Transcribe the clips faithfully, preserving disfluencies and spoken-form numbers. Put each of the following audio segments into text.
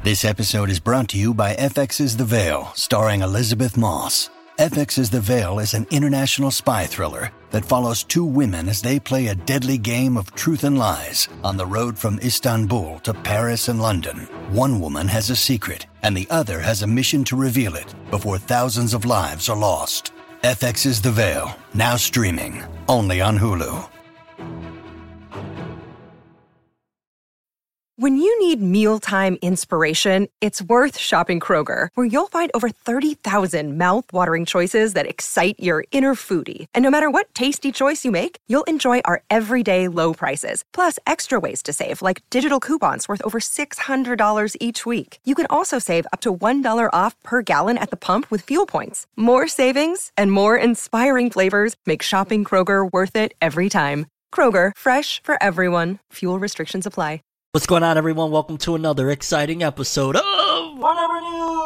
This episode is brought to you by F X's The Veil, starring Elizabeth Moss. F X's The Veil is an international spy thriller that follows two women as they play a deadly game of truth and lies on the road from Istanbul to Paris and London. One woman has a secret, and the other has a mission to reveal it before thousands of lives are lost. F X's The Veil, now streaming, only on Hulu. When you need mealtime inspiration, it's worth shopping Kroger, where you'll find over thirty thousand mouth-watering choices that excite your inner foodie. And no matter what tasty choice you make, you'll enjoy our everyday low prices, plus extra ways to save, like digital coupons worth over six hundred dollars each week. You can also save up to one dollar off per gallon at the pump with fuel points. More savings and more inspiring flavors make shopping Kroger worth it every time. Kroger, fresh for everyone. Fuel restrictions apply. What's going on, everyone? Welcome to another exciting episode of Whatever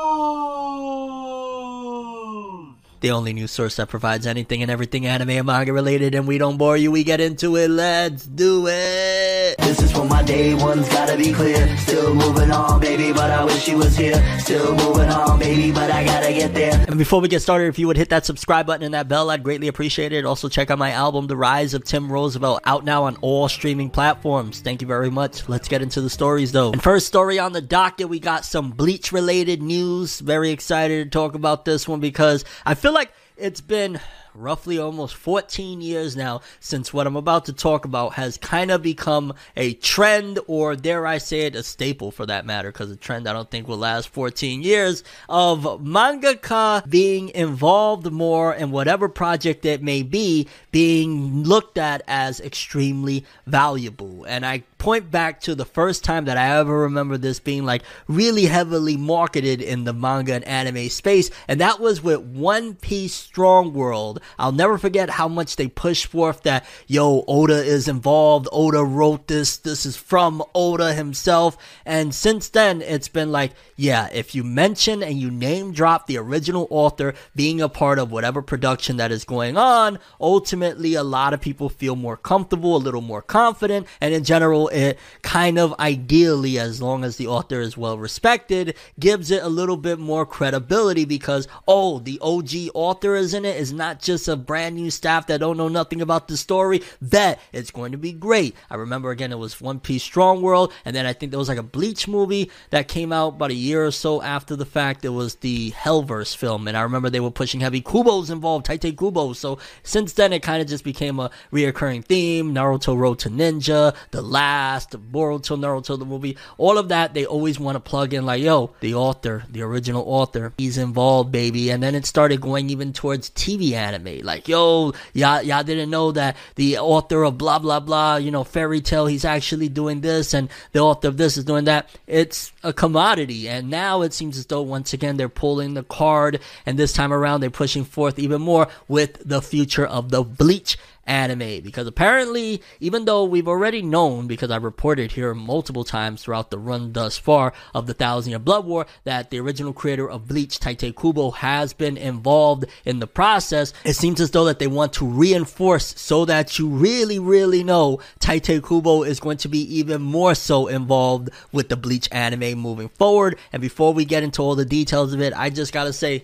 News! The only news source that provides anything and everything anime and manga related, and we don't bore you, we get into it. Let's do it! This is for my day ones, gotta be clear. Still moving on, baby, but I wish you was here. Still moving on, baby, but I gotta get there. And before we get started, if you would hit that subscribe button and that bell, I'd greatly appreciate it. Also, check out my album, The Rise of Tim Roosevelt, out now on all streaming platforms. Thank you very much. Let's get into the stories, though. And first story on the docket, we got some Bleach-related news. Very excited to talk about this one because I feel like it's been roughly almost fourteen years now since what I'm about to talk about has kind of become a trend, or dare I say it, a staple for that matter, because a trend I don't think will last fourteen years, of mangaka being involved more in whatever project it may be, being looked at as extremely valuable. And I point back to the first time that I ever remember this being like really heavily marketed in the manga and anime space, and that was with One Piece Strong World. I'll never forget how much they pushed forth that, yo, Oda is involved, Oda wrote this, this is from Oda himself. And since then, it's been like, yeah, if you mention and you name drop the original author being a part of whatever production that is going on, ultimately a lot of people feel more comfortable, a little more confident, and in general, it kind of ideally, as long as the author is well respected, gives it a little bit more credibility because, oh, the O G author is in it, is not just a brand new staff that don't know nothing about the story. Bet it's going to be great. I remember again, it was One Piece Strong World, and then I think there was like a Bleach movie that came out about a year or so after the fact. It was the Hellverse film, and I remember they were pushing heavy. Kubo's involved, Tite Kubo. So since then, it kind of just became a reoccurring theme. Naruto Road to Ninja, The Last, Boruto, Naruto the movie, all of that, they always want to plug in like, yo, the author, the original author, he's involved, baby. And then it started going even towards T V anime. Like, yo, y'all, y'all didn't know that the author of blah, blah, blah, you know, Fairy Tail, he's actually doing this, and the author of this is doing that. It's a commodity. And now it seems as though, once again, they're pulling the card, and this time around, they're pushing forth even more with the future of the Bleach anime, because apparently, even though we've already known, because I've reported here multiple times throughout the run thus far of the Thousand Year Blood War, that the original creator of Bleach, Tite Kubo, has been involved in the process, it seems as though that they want to reinforce so that you really, really know Tite Kubo is going to be even more so involved with the Bleach anime moving forward. And before we get into all the details of it, I just gotta say,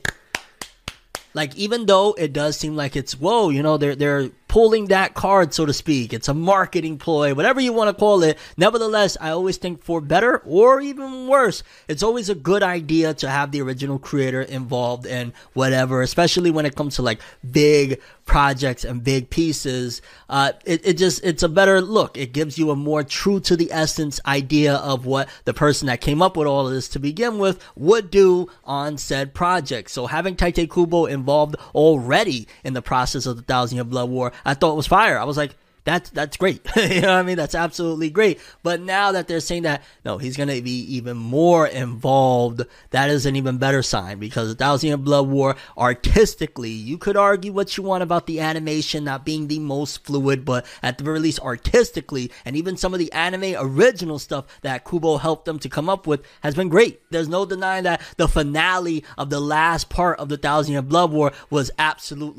like, even though it does seem like it's, whoa, you know, they're, they're pulling that card, so to speak. It's a marketing ploy, whatever you want to call it. Nevertheless, I always think for better or even worse, it's always a good idea to have the original creator involved in whatever, especially when it comes to like big projects and big pieces. Uh, it, it just, it's a better look. It gives you a more true to the essence idea of what the person that came up with all of this to begin with would do on said project. So having Tite Kubo involved already in the process of the Thousand Year Blood War, I thought it was fire. I was like, that's that's great. You know what I mean? That's absolutely great. But now that they're saying that, no, he's going to be even more involved, that is an even better sign, because the Thousand Year Blood War, artistically, you could argue what you want about the animation not being the most fluid, but at the very least, artistically, and even some of the anime original stuff that Kubo helped them to come up with has been great. There's no denying that the finale of the last part of the Thousand Year Blood War was absolutely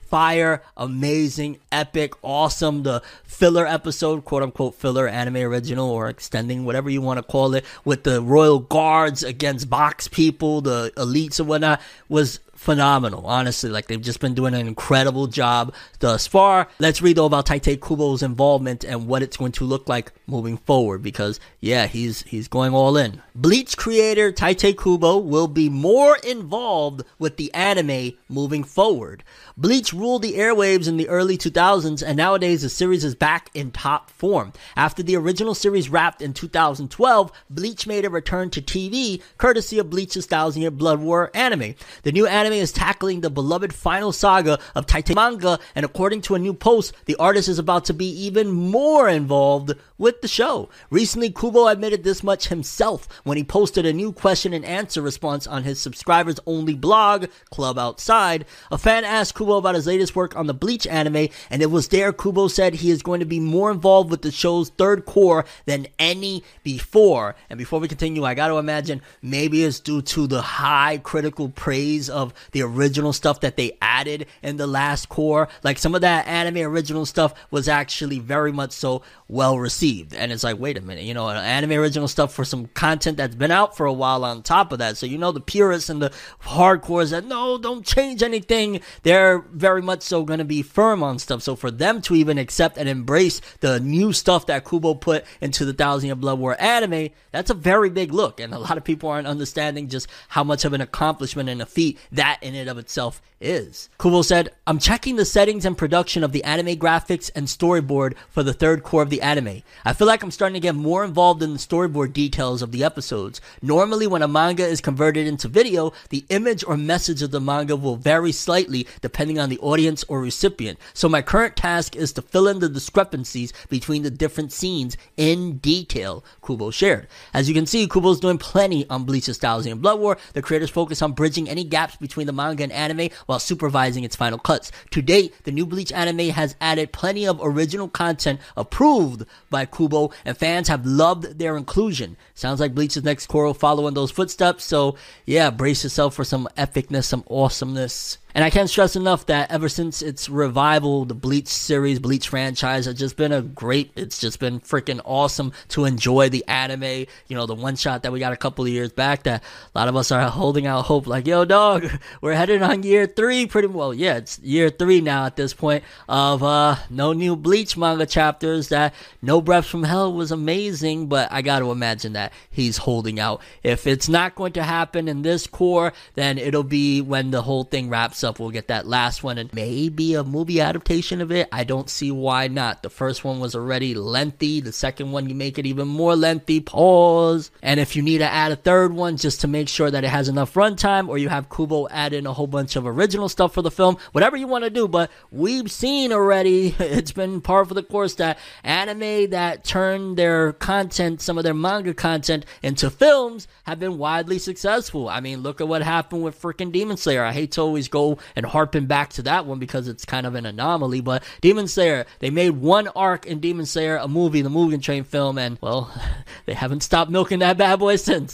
fire, amazing, epic, awesome. The filler episode, quote unquote filler, anime original or extending, whatever you want to call it, with the royal guards against box people, the elites and whatnot, was phenomenal. Honestly, like, they've just been doing an incredible job thus far. Let's read though about Tite Kubo's involvement and what it's going to look like moving forward, because yeah, he's he's going all in. Bleach creator Tite Kubo will be more involved with the anime moving forward. Bleach ruled the airwaves in the early two thousands, and nowadays the series is back in top form. After the original series wrapped in two thousand twelve, Bleach made a return to T V, courtesy of Bleach's Thousand Year Blood War anime. The new anime is tackling the beloved final saga of Tite manga, and according to a new post, the artist is about to be even more involved with the show. Recently, Kubo admitted this much himself when he posted a new question and answer response on his subscribers only blog, Club Outside. A fan asked Kubo about his latest work on the Bleach anime, and it was there Kubo said he is going to be more involved with the show's third core than any before. And before we continue, I gotta imagine maybe it's due to the high critical praise of the original stuff that they added in the last core. Like, some of that anime original stuff was actually very much so well received, and it's like, wait a minute, you know, anime original stuff for some content that's been out for a while on top of that. So, you know, the purists and the hardcores that, no, don't change anything, they're very much so going to be firm on stuff. So for them to even accept and embrace the new stuff that Kubo put into the Thousand Year Blood War anime, that's a very big look, and a lot of people aren't understanding just how much of an accomplishment and a feat that in and of itself is. Kubo said, I'm checking the settings and production of the anime graphics and storyboard for the third core of the anime. I feel like I'm starting to get more involved in the storyboard details of the episodes. Normally when a manga is converted into video, the image or message of the manga will vary slightly depending on the audience or recipient. So my current task is to fill in the discrepancies between the different scenes in detail, Kubo shared. As you can see, Kubo's doing plenty on Bleach's Thousand Year Blood War. The creators focus on bridging any gaps between the manga and anime while supervising its final cuts. To date, the new Bleach anime has added plenty of original content approved by Kubo, and fans have loved their inclusion. Sounds like Bleach's next core will follow in those footsteps, so yeah, brace yourself for some epicness, some awesomeness. And I can't stress enough that ever since its revival, the Bleach series, Bleach franchise has just been a great, it's just been freaking awesome to enjoy the anime. You know, the one shot that we got a couple of years back that a lot of us are holding out hope, like, yo, dog, we're headed on year three pretty well. Yeah, it's year three now at this point of uh no new Bleach manga chapters. That No Breath from Hell was amazing, but I got to imagine that he's holding out. If it's not going to happen in this core, then it'll be when the whole thing wraps up. We'll get that last one and maybe a movie adaptation of it. I don't see why not. The first one was already lengthy. The second one, you make it even more lengthy. Pause. And if you need to add a third one just to make sure that it has enough runtime, or you have Kubo add in a whole bunch of original stuff for the film, whatever you want to do. But we've seen already, it's been par for the course that anime that turn their content, some of their manga content, into films have been widely successful. I mean, look at what happened with freaking Demon Slayer. I hate to always go and harping back to that one because it's kind of an anomaly, but Demon Slayer, they made one arc in Demon Slayer, a movie, the Mugen Train film, and well, they haven't stopped milking that bad boy since.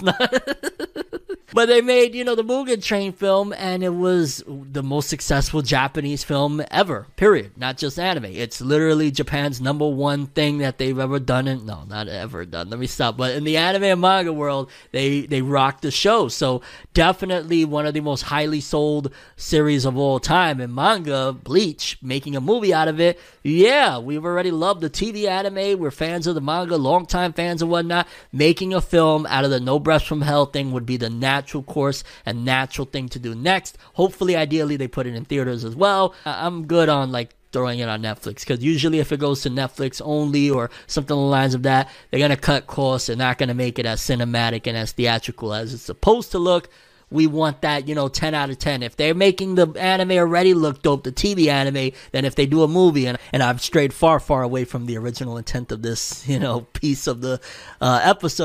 But they made, you know, the Mugen Train film, and it was the most successful Japanese film ever, period. Not just anime. It's literally Japan's number one thing that they've ever done. In, no, not ever done. Let me stop. But in the anime and manga world, they, they rocked the show. So definitely one of the most highly sold series of all time. In manga, Bleach, making a movie out of it, yeah, we've already loved the T V anime. We're fans of the manga, longtime fans and whatnot. Making a film out of the No Breath from Hell thing would be the natural course and natural thing to do next. Hopefully, ideally, they put it in theaters as well. I'm good on like throwing it on Netflix, because usually if it goes to Netflix only or something along the lines of that, they're going to cut costs. They're not going to make it as cinematic and as theatrical as it's supposed to look. We want that, you know, ten out of ten. If they're making the anime already look dope, the T V anime, then if they do a movie, and, and I've strayed far, far away from the original intent of this, you know, piece of the uh, episode,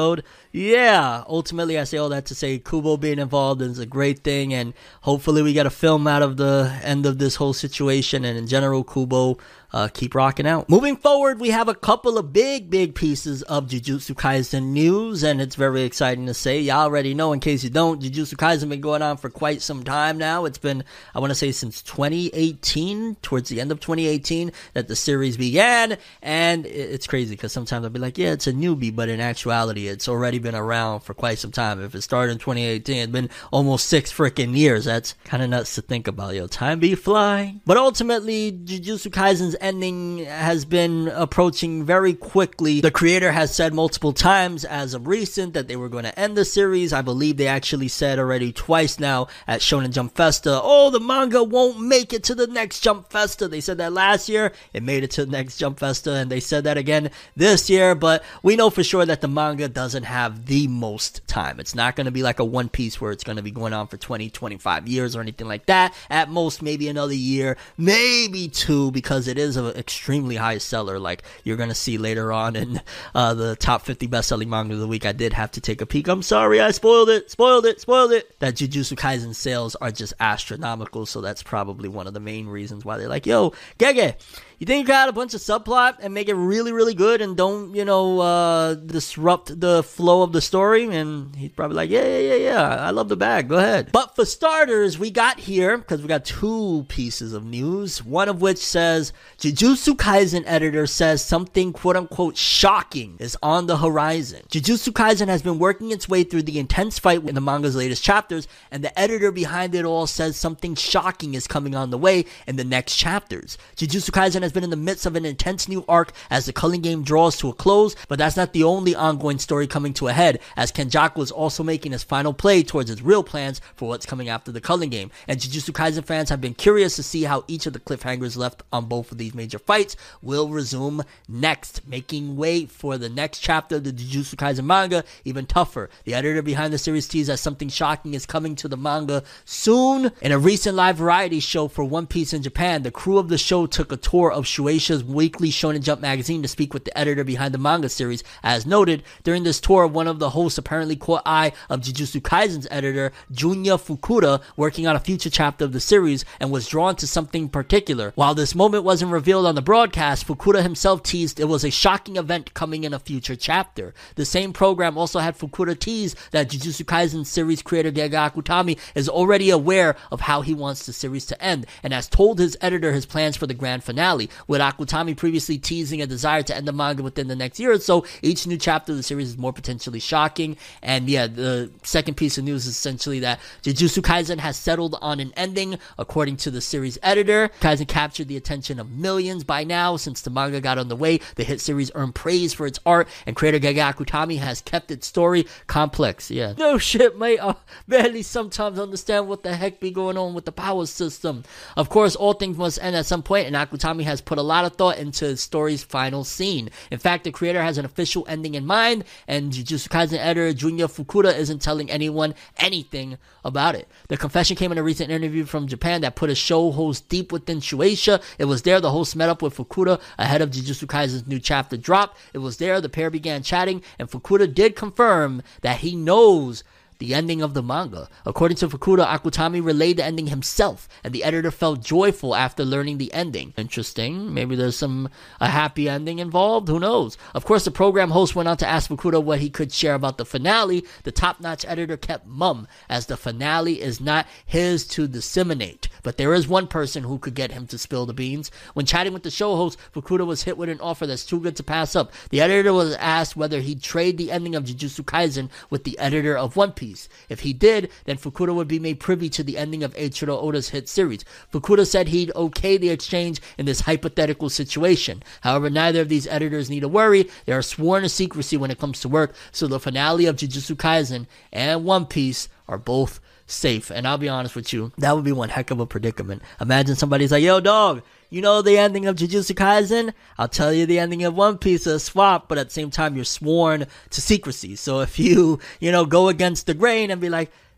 yeah, ultimately I say all that to say Kubo being involved is a great thing, and hopefully we get a film out of the end of this whole situation, and in general, Kubo, uh, keep rocking out. Moving forward, we have a couple of big, big pieces of Jujutsu Kaisen news, and it's very exciting to say. Y'all already know, in case you don't, Jujutsu Kaisen been going on for quite some time now. It's been, I want to say, since twenty eighteen, towards the end of twenty eighteen, that the series began, and it's crazy, because sometimes I'll be like, yeah, it's a newbie, but in actuality, it's already been around for quite some time. If it started in twenty eighteen, it's been almost six freaking years. That's kind of nuts to think about. Yo, time be flying. But ultimately, Jujutsu Kaisen's ending has been approaching very quickly. The creator has said multiple times as of recent that they were going to end the series. I believe they actually said already twice now at Shonen Jump Festa, oh, the manga won't make it to the next Jump Festa. They said that last year. It made it to the next Jump Festa, and they said that again this year, but we know for sure that the manga doesn't have the most time. It's not going to be like a One Piece where it's going to be going on for twenty, twenty-five years or anything like that. At most, maybe another year, maybe two, because it is an extremely high seller, like you're going to see later on in uh, the top fifty best-selling manga of the week. I did have to take a peek. I'm sorry, I spoiled it, spoiled it, spoiled it. That Jujutsu Kaisen sales are just astronomical, so that's probably one of the main reasons why they're like, yo, Gege, you think you got a bunch of subplot and make it really, really good and don't, you know, uh, disrupt the flow of the story? And he's probably like, yeah, yeah, yeah, yeah, I love the bag, go ahead. But for starters, we got here, because we got two pieces of news, one of which says, Jujutsu Kaisen editor says something quote-unquote shocking is on the horizon. Jujutsu Kaisen has been working its way through the intense fight in the manga's latest chapters, and the editor behind it all says something shocking is coming on the way in the next chapters. Jujutsu Kaisen has been in the midst of an intense new arc as the Culling game draws to a close, but that's not the only ongoing story coming to a head, as Kenjaku is also making his final play towards his real plans for what's coming after the Culling game, and Jujutsu Kaisen fans have been curious to see how each of the cliffhangers left on both of these major fights will resume next, making way for the next chapter of the Jujutsu Kaisen manga even tougher. The editor behind the series teased that something shocking is coming to the manga soon. In a recent live variety show for One Piece in Japan, the crew of the show took a tour of Shueisha's weekly Shonen Jump magazine to speak with the editor behind the manga series. As noted, during this tour, one of the hosts apparently caught eye of Jujutsu Kaisen's editor, Junya Fukuda, working on a future chapter of the series and was drawn to something particular. While this moment wasn't revealed on the broadcast, Fukuda himself teased it was a shocking event coming in a future chapter. The same program also had Fukuda tease that Jujutsu Kaisen series creator Gege Akutami is already aware of how he wants the series to end and has told his editor his plans for the grand finale, with Akutami previously teasing a desire to end the manga within the next year or so. Each new chapter of the series is more potentially shocking. And yeah, the second piece of news is essentially that Jujutsu Kaisen has settled on an ending, according to the series editor. Kaisen captured the attention of millions by now. Since the manga got underway, the hit series earned praise for its art, and creator Gege Akutami has kept its story complex. Yeah, no shit, mate. I barely sometimes understand what the heck be going on with the power system. Of course, all things must end at some point, and Akutami has put a lot of thought into the story's final scene. In fact, the creator has an official ending in mind, and Jujutsu Kaisen editor Junya Fukuda isn't telling anyone anything about it. The confession came in a recent interview from Japan that put a show host deep within Shueisha. It was there the host met up with Fukuda ahead of Jujutsu Kaisen's new chapter drop. It was there the pair began chatting, and Fukuda did confirm that he knows the ending of the manga. According to Fukuda, Akutami relayed the ending himself, and the editor felt joyful after learning the ending. Interesting. Maybe there's some a happy ending involved. Who knows? Of course, the program host went on to ask Fukuda what he could share about the finale. The top-notch editor kept mum, as the finale is not his to disseminate. But there is one person who could get him to spill the beans. When chatting with the show host, Fukuda was hit with an offer that's too good to pass up. The editor was asked whether he'd trade the ending of Jujutsu Kaisen with the editor of One Piece. If he did, then Fukuda would be made privy to the ending of Eiichiro Oda's hit series. Fukuda said he'd okay the exchange in this hypothetical situation. However, neither of these editors need to worry. They are sworn to secrecy when it comes to work, so the finale of Jujutsu Kaisen and One Piece are both safe. And I'll be honest with you, that would be one heck of a predicament. Imagine somebody's like, yo dog, you know the ending of Jujutsu Kaisen? I'll tell you the ending of One Piece, a swap, but at the same time you're sworn to secrecy. So if you, you know, go against the grain and be like,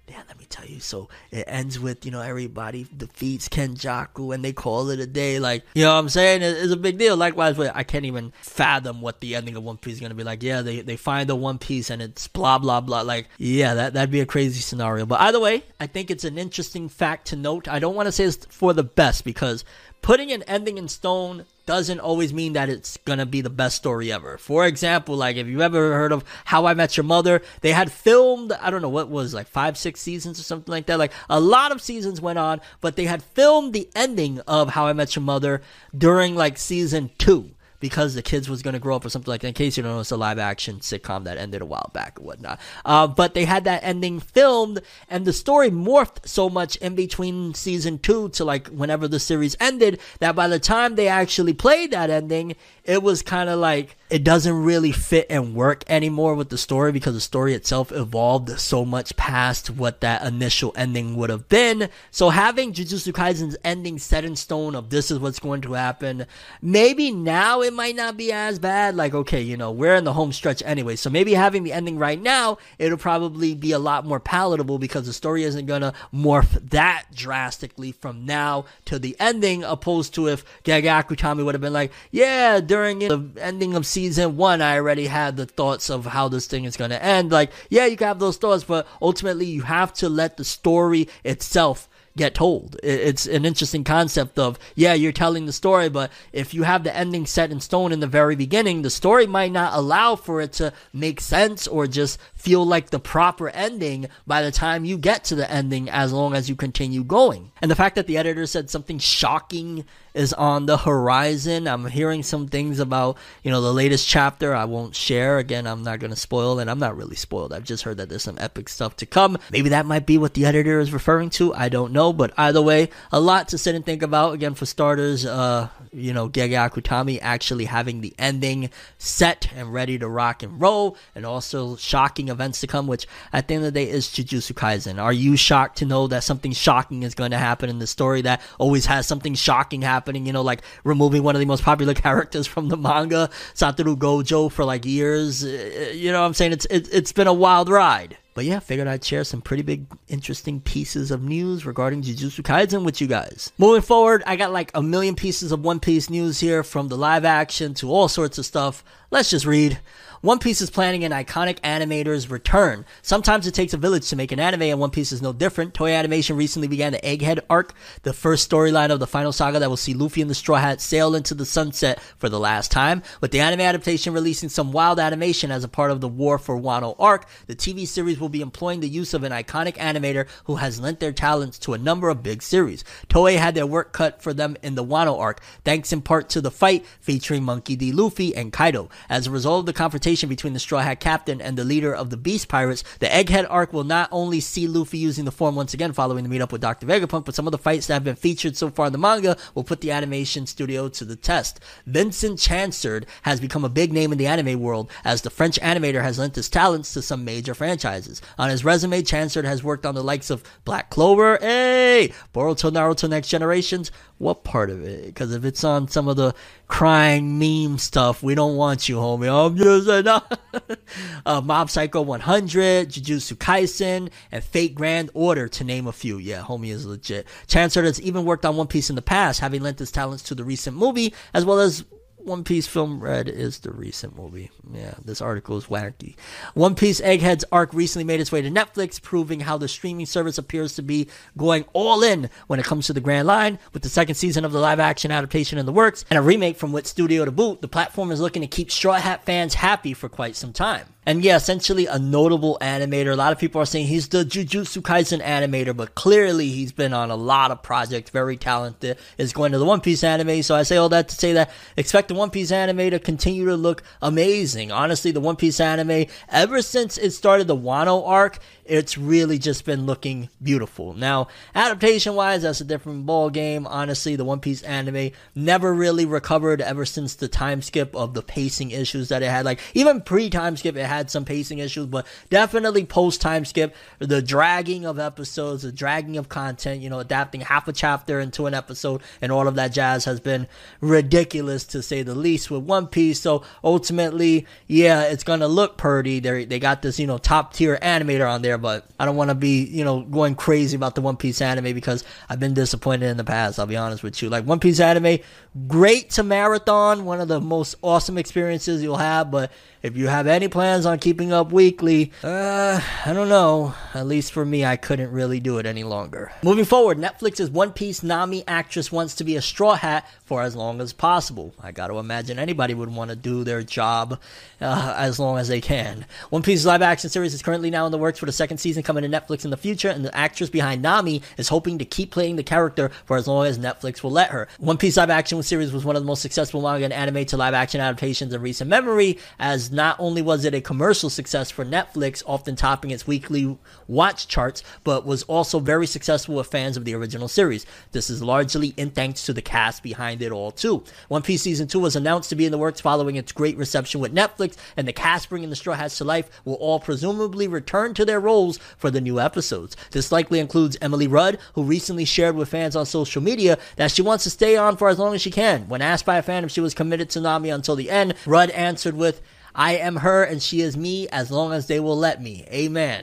yeah, let me tell you. So it ends with, you know, everybody defeats Kenjaku and they call it a day. Like, you know what I'm saying? It's a big deal. Likewise, I can't even fathom what the ending of One Piece is going to be like. Yeah, they, they find the One Piece and it's blah, blah, blah. Like, yeah, that, that'd be a crazy scenario. But either way, I think it's an interesting fact to note. I don't want to say it's for the best because putting an ending in stone doesn't always mean that it's gonna be the best story ever. For example, like if you ever heard of How I Met Your Mother, they had filmed, I don't know what was like five, six seasons or something like that. Like a lot of seasons went on, but they had filmed the ending of How I Met Your Mother during like season two. Because the kids was going to grow up or something like that. In case you don't know, it's a live-action sitcom that ended a while back or whatnot. Uh, but they had that ending filmed, and the story morphed so much in between season two to, like, whenever the series ended, that by the time they actually played that ending, it was kind of like, it doesn't really fit and work anymore with the story because the story itself evolved so much past what that initial ending would have been. So having Jujutsu Kaisen's ending set in stone of this is what's going to happen, maybe now it might not be as bad. Like, okay, you know, we're in the home stretch anyway, so maybe having the ending right now, it'll probably be a lot more palatable because the story isn't going to morph that drastically from now to the ending, opposed to if Gege Akutami would have been like, yeah, during the ending of season Season one, I already had the thoughts of how this thing is going to end. Like, yeah, you can have those thoughts, but ultimately you have to let the story itself get told. It's an interesting concept of, yeah, you're telling the story, but if you have the ending set in stone in the very beginning, the story might not allow for it to make sense or just feel like the proper ending by the time you get to the ending, as long as you continue going. And the fact that the editor said something shocking is on the horizon. I'm hearing some things about, you know, the latest chapter I won't share. Again, I'm not going to spoil, and I'm not really spoiled. I've just heard that there's some epic stuff to come. Maybe that might be what the editor is referring to. I don't know, but either way, a lot to sit and think about. Again, for starters, uh, you know, Gege Akutami actually having the ending set and ready to rock and roll, and also shocking events to come, which at the end of the day is Jujutsu Kaisen. Are you shocked to know that something shocking is going to happen in the story that always has something shocking happening, you know, like removing one of the most popular characters from the manga, Satoru Gojo, for like years? You know what I'm saying? It's it, it's been a wild ride. But yeah, figured I'd share some pretty big, interesting pieces of news regarding Jujutsu Kaisen with you guys. Moving forward, I got like a million pieces of One Piece news here, from the live action to all sorts of stuff. Let's just read. One Piece is planning an iconic animator's return. Sometimes it takes a village to make an anime, and One Piece is no different. Toei Animation recently began the Egghead arc, the first storyline of the final saga that will see Luffy and the Straw Hat sail into the sunset for the last time. With the anime adaptation releasing some wild animation as a part of the War for Wano arc, the T V series will be employing the use of an iconic animator who has lent their talents to a number of big series. Toei had their work cut for them in the Wano arc, thanks in part to the fight featuring Monkey D. Luffy and Kaido. As a result of the confrontation between the Straw Hat Captain and the leader of the Beast Pirates, the Egghead arc will not only see Luffy using the form once again following the meetup with Doctor Vegapunk, but some of the fights that have been featured so far in the manga will put the animation studio to the test. Vincent Chansard has become a big name in the anime world, as the French animator has lent his talents to some major franchises. On his resume, Chansard has worked on the likes of Black Clover, hey, Boruto, Naruto Next Generations. What part of it? Because if it's on some of the crying meme stuff, we don't want you, homie. I'm just saying. uh, Mob Psycho one hundred, Jujutsu Kaisen, and Fate Grand Order, to name a few. Yeah, homie is legit. Chansard has even worked on One Piece in the past, having lent his talents to the recent movie, as well as One Piece Film Red is the recent movie. Yeah, this article is wacky. One Piece Egghead's arc recently made its way to Netflix, proving how the streaming service appears to be going all in when it comes to the Grand Line. With the second season of the live-action adaptation in the works, and a remake from Wit Studio to boot, the platform is looking to keep Straw Hat fans happy for quite some time. And yeah, essentially a notable animator. A lot of people are saying he's the Jujutsu Kaisen animator, but clearly he's been on a lot of projects, very talented, is going to the One Piece anime. So I say all that to say that expect the One Piece anime to continue to look amazing. Honestly, the One Piece anime, ever since it started the Wano arc, it's really just been looking beautiful. Now, adaptation-wise, that's a different ball game. Honestly, the One Piece anime never really recovered ever since the time skip of the pacing issues that it had. Like, even pre-time skip, it had had some pacing issues, but definitely post-time skip, the dragging of episodes, the dragging of content, you know, adapting half a chapter into an episode and all of that jazz has been ridiculous to say the least with One Piece. So ultimately, yeah, it's gonna look pretty. They they got this, you know, top tier animator on there, but I don't want to be, you know, going crazy about the One Piece anime because I've been disappointed in the past. I'll be honest with you. Like, One Piece anime, great to marathon, one of the most awesome experiences you'll have, but if you have any plans on keeping up weekly, uh, I don't know. At least for me, I couldn't really do it any longer. Moving forward, Netflix's One Piece Nami actress wants to be a Straw Hat for as long as possible. I gotta imagine anybody would want to do their job uh, as long as they can. One Piece's live action series is currently now in the works for the second season coming to Netflix in the future, and the actress behind Nami is hoping to keep playing the character for as long as Netflix will let her. One Piece live action series was one of the most successful manga and anime to live action adaptations in recent memory, as not only was it a commercial success for Netflix, often topping its weekly watch charts, but was also very successful with fans of the original series. This is largely in thanks to the cast behind it all too. One Piece Season two was announced to be in the works following its great reception with Netflix, and the cast bringing the Straw Hats to life will all presumably return to their roles for the new episodes. This likely includes Emily Rudd, who recently shared with fans on social media that she wants to stay on for as long as she can. When asked by a fan if she was committed to Nami until the end, Rudd answered with, "I am her and she is me as long as they will let me. Amen."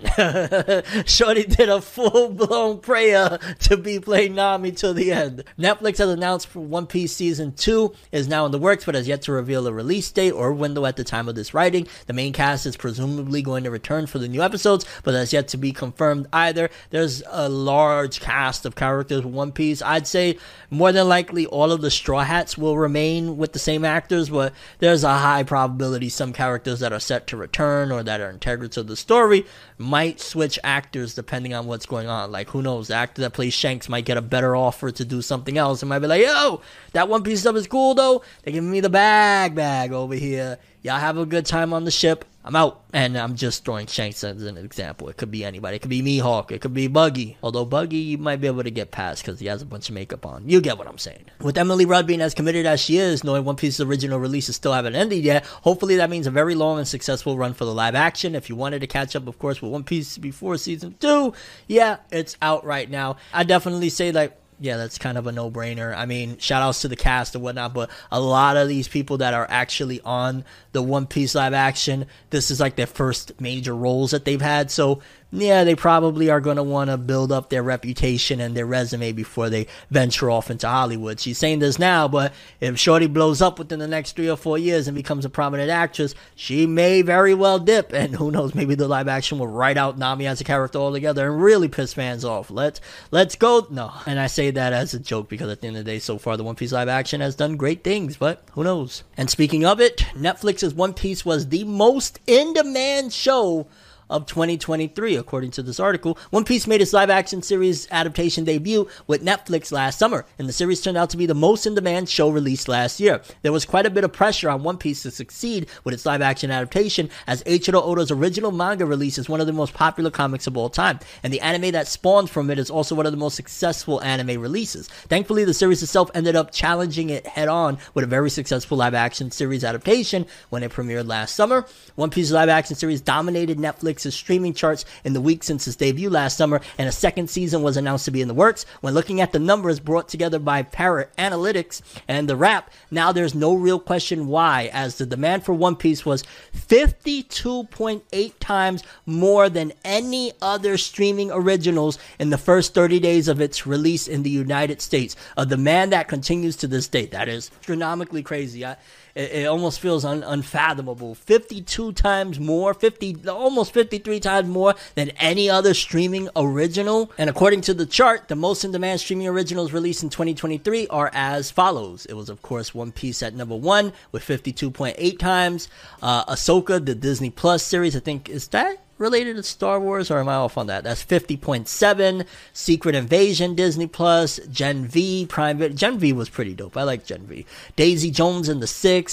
Shorty did a full-blown prayer to be playing Nami till the end. Netflix has announced for One Piece Season two is now in the works, but has yet to reveal a release date or window at the time of this writing. The main cast is presumably going to return for the new episodes, but has yet to be confirmed either. There's a large cast of characters with One Piece. I'd say more than likely all of the Straw Hats will remain with the same actors, but there's a high probability some characters that are set to return or that are integral to the story might switch actors depending on what's going on. Like, who knows, the actor that plays Shanks might get a better offer to do something else and might be like, yo, that One Piece stuff is cool though, they're giving me the bag bag over here, y'all have a good time on the ship, I'm out. And I'm just throwing Shanks as an example. It could be anybody. It could be Mihawk. It could be Buggy. Although Buggy, you might be able to get past because he has a bunch of makeup on. You get what I'm saying. With Emily Rudd being as committed as she is, knowing One Piece's original releases still haven't ended yet, hopefully that means a very long and successful run for the live action. If you wanted to catch up, of course, with One Piece before Season two, yeah, it's out right now. I definitely say, like, yeah, that's kind of a no-brainer. I mean, shout-outs to the cast and whatnot, but a lot of these people that are actually on the One Piece live action, this is like their first major roles that they've had, so yeah, they probably are going to want to build up their reputation and their resume before they venture off into Hollywood. She's saying this now, but if Shorty blows up within the next three or four years and becomes a prominent actress, she may very well dip. And who knows, maybe the live action will write out Nami as a character altogether and really piss fans off. Let's, let's go. No. And I say that as a joke because at the end of the day, so far, the One Piece live action has done great things, but who knows? And speaking of it, Netflix's One Piece was the most in-demand show of twenty twenty-three, according to this article. One Piece made its live-action series adaptation debut with Netflix last summer, and the series turned out to be the most in-demand show released last year. There was quite a bit of pressure on One Piece to succeed with its live-action adaptation, as Eiichiro Oda's original manga release is one of the most popular comics of all time, and the anime that spawned from it is also one of the most successful anime releases. Thankfully, the series itself ended up challenging it head-on with a very successful live-action series adaptation when it premiered last summer. One Piece's live-action series dominated Netflix streaming charts in the week since its debut last summer, and a second season was announced to be in the works. When looking at the numbers brought together by Parrot Analytics and The Wrap, now there's no real question why, as the demand for One Piece was fifty-two point eight times more than any other streaming originals in the first thirty days of its release in the United States. A demand that continues to this day. That is astronomically crazy. I, it, it almost feels un, unfathomable. fifty-two times more, fifty, almost fifty-three times more than any other streaming original. And according to the chart, the most in-demand streaming originals released in twenty twenty-three are as follows. It was, of course, One Piece at number one with fifty-two point eight times. Uh, Ahsoka, the Disney Plus series, I think, is that related to Star Wars, or am I off on that? That's fifty point seven. Secret Invasion, Disney Plus. Gen V, Prime Video. Gen V was pretty dope. I like Gen V. Daisy Jones and the Six.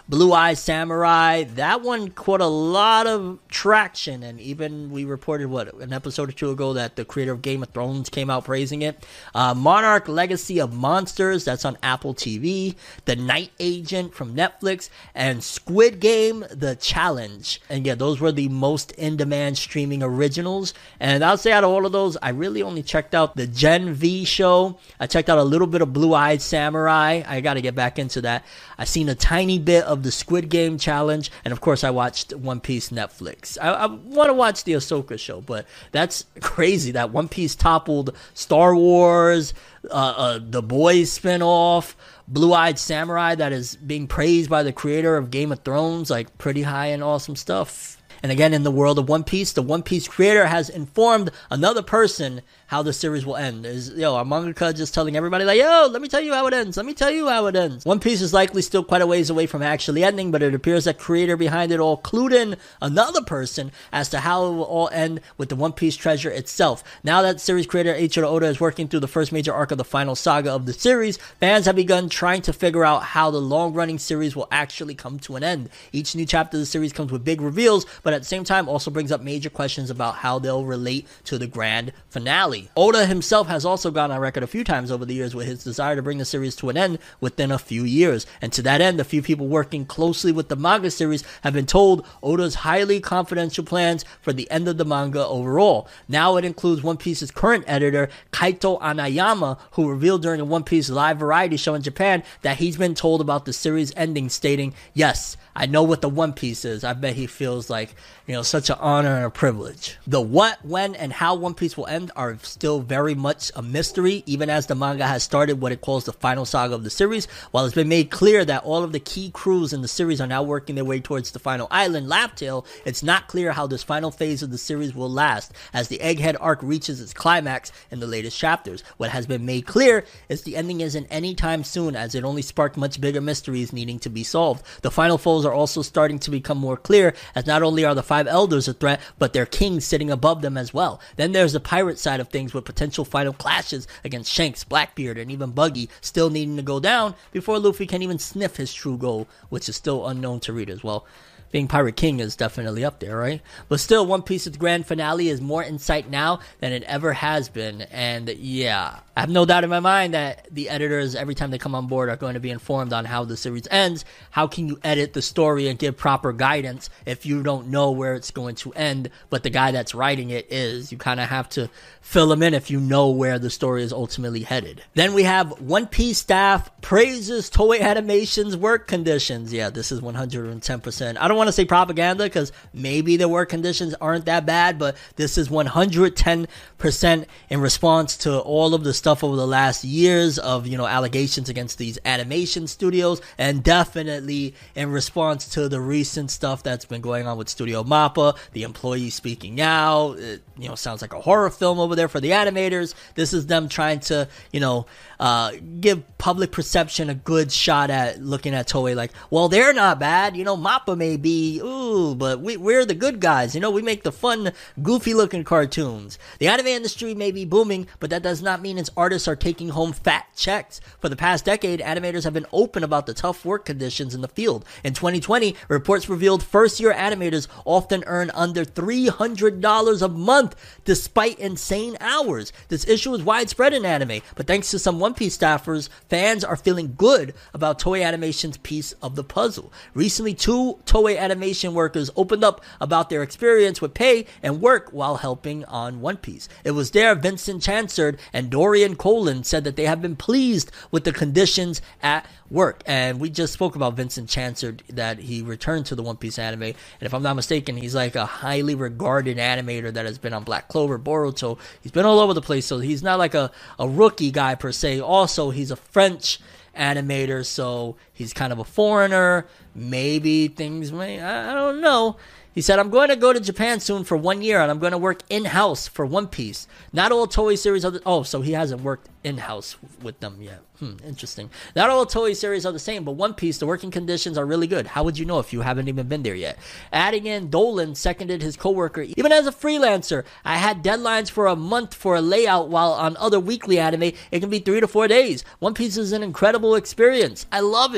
Blue Eye Samurai, that one caught a lot of traction, and even we reported, what, an episode or two ago that the creator of Game of Thrones came out praising it. Uh, Monarch Legacy of Monsters, that's on Apple T V. The Night Agent from Netflix, and Squid Game, The Challenge. And yeah, those were the most in-demand streaming originals. And I'll say out of all of those, I really only checked out the Gen V show. I checked out a little bit of Blue Eye Samurai. I got to get back into that. I seen a tiny bit of the Squid Game Challenge, and of course I watched One Piece Netflix. I, I want to watch the Ahsoka show, but that's crazy that One Piece toppled Star Wars, uh, uh, The Boys spinoff, Blue Eyed Samurai that is being praised by the creator of Game of Thrones, like pretty high and awesome stuff. And again, in the world of One Piece, the One Piece creator has informed another person how the series will end. Is yo, our mangaka just telling everybody like, yo, let me tell you how it ends. Let me tell you how it ends. One Piece is likely still quite a ways away from actually ending, but it appears that creator behind it all clued in another person as to how it will all end with the One Piece treasure itself. Now that series creator Eiichiro Oda is working through the first major arc of the final saga of the series, fans have begun trying to figure out how the long-running series will actually come to an end. Each new chapter of the series comes with big reveals, but at the same time also brings up major questions about how they'll relate to the grand finale. Oda himself has also gone on record a few times over the years with his desire to bring the series to an end within a few years. And to that end, a few people working closely with the manga series have been told Oda's highly confidential plans for the end of the manga overall. Now it includes One Piece's current editor, Kaito Anayama, who revealed during a One Piece live variety show in Japan that he's been told about the series ending, stating, "Yes, I know what the One Piece is." I bet he feels like, you know, such an honor and a privilege. The what, when, and how One Piece will end are still very much a mystery, even as the manga has started what it calls the final saga of the series. While it's been made clear that all of the key crews in the series are now working their way towards the final island, Laptail, it's not clear how this final phase of the series will last, as the Egghead arc reaches its climax in the latest chapters. What has been made clear is the ending isn't anytime soon, as it only sparked much bigger mysteries needing to be solved. The final foes are also starting to become more clear, as not only are the five elders a threat, but their kings sitting above them as well. Then there's the pirate side of things, with potential final clashes against Shanks, Blackbeard, and even Buggy still needing to go down before Luffy can even sniff his true goal, which is still unknown to readers. Well, being Pirate King is definitely up there, right? But still, One Piece's grand finale is more in sight now than it ever has been. And yeah, I have no doubt in my mind that the editors, every time they come on board, are going to be informed on how the series ends. How can you edit the story and give proper guidance if you don't know where it's going to end, but the guy that's writing it is? You kind of have to fill them in if you know where the story is ultimately headed. Then we have One Piece staff praises Toei Animation's work conditions. Yeah, this is one hundred ten percent. I don't want to say propaganda, because maybe the work conditions aren't that bad, but this is one hundred ten percent in response to all of the stuff over the last years of, you know, allegations against these animation studios, and definitely in response to the recent stuff that's been going on with Studio Mappa, the employees speaking out. It, you know, sounds like a horror film over there for the animators. This is them trying to, you know, uh, give public perception a good shot at looking at Toei like, well, they're not bad, you know, Mappa may be, ooh, but we, we're the good guys, you know, we make the fun, goofy looking cartoons. The anime industry may be booming, but that does not mean its artists are taking home fat checks. For the past decade, animators have been open about the tough work conditions in the field. In twenty twenty, reports revealed first-year animators often earn under three hundred dollars a month, despite insane hours. This issue is widespread in anime, but thanks to some One Piece staffers, fans are feeling good about Toei Animation's piece of the puzzle. Recently, two Toei Animation workers opened up about their experience with pay and work while helping on One Piece. It was there Vincent Chansard and Dorian Colin said that they have been pleased with the conditions at work. And we just spoke about Vincent Chansard, that he returned to the One Piece anime, and if I'm not mistaken, he's like a highly regarded animator that has been on Black Clover, Boruto. He's been all over the place, so he's not like a, a rookie guy per se. Also, he's a French animator, so he's kind of a foreigner. Maybe things may, I, I don't know. He said, I'm going to go to Japan soon for one year, and I'm going to work in-house for One Piece. Not all Toei series are the... Oh, so he hasn't worked in-house with them yet. Hmm, interesting. Not all Toei series are the same, but One Piece, the working conditions are really good. How would you know if you haven't even been there yet? Adding in, Dolan seconded his coworker. Even as a freelancer, I had deadlines for a month for a layout, while on other weekly anime, it can be three to four days. One Piece is an incredible experience. I love it.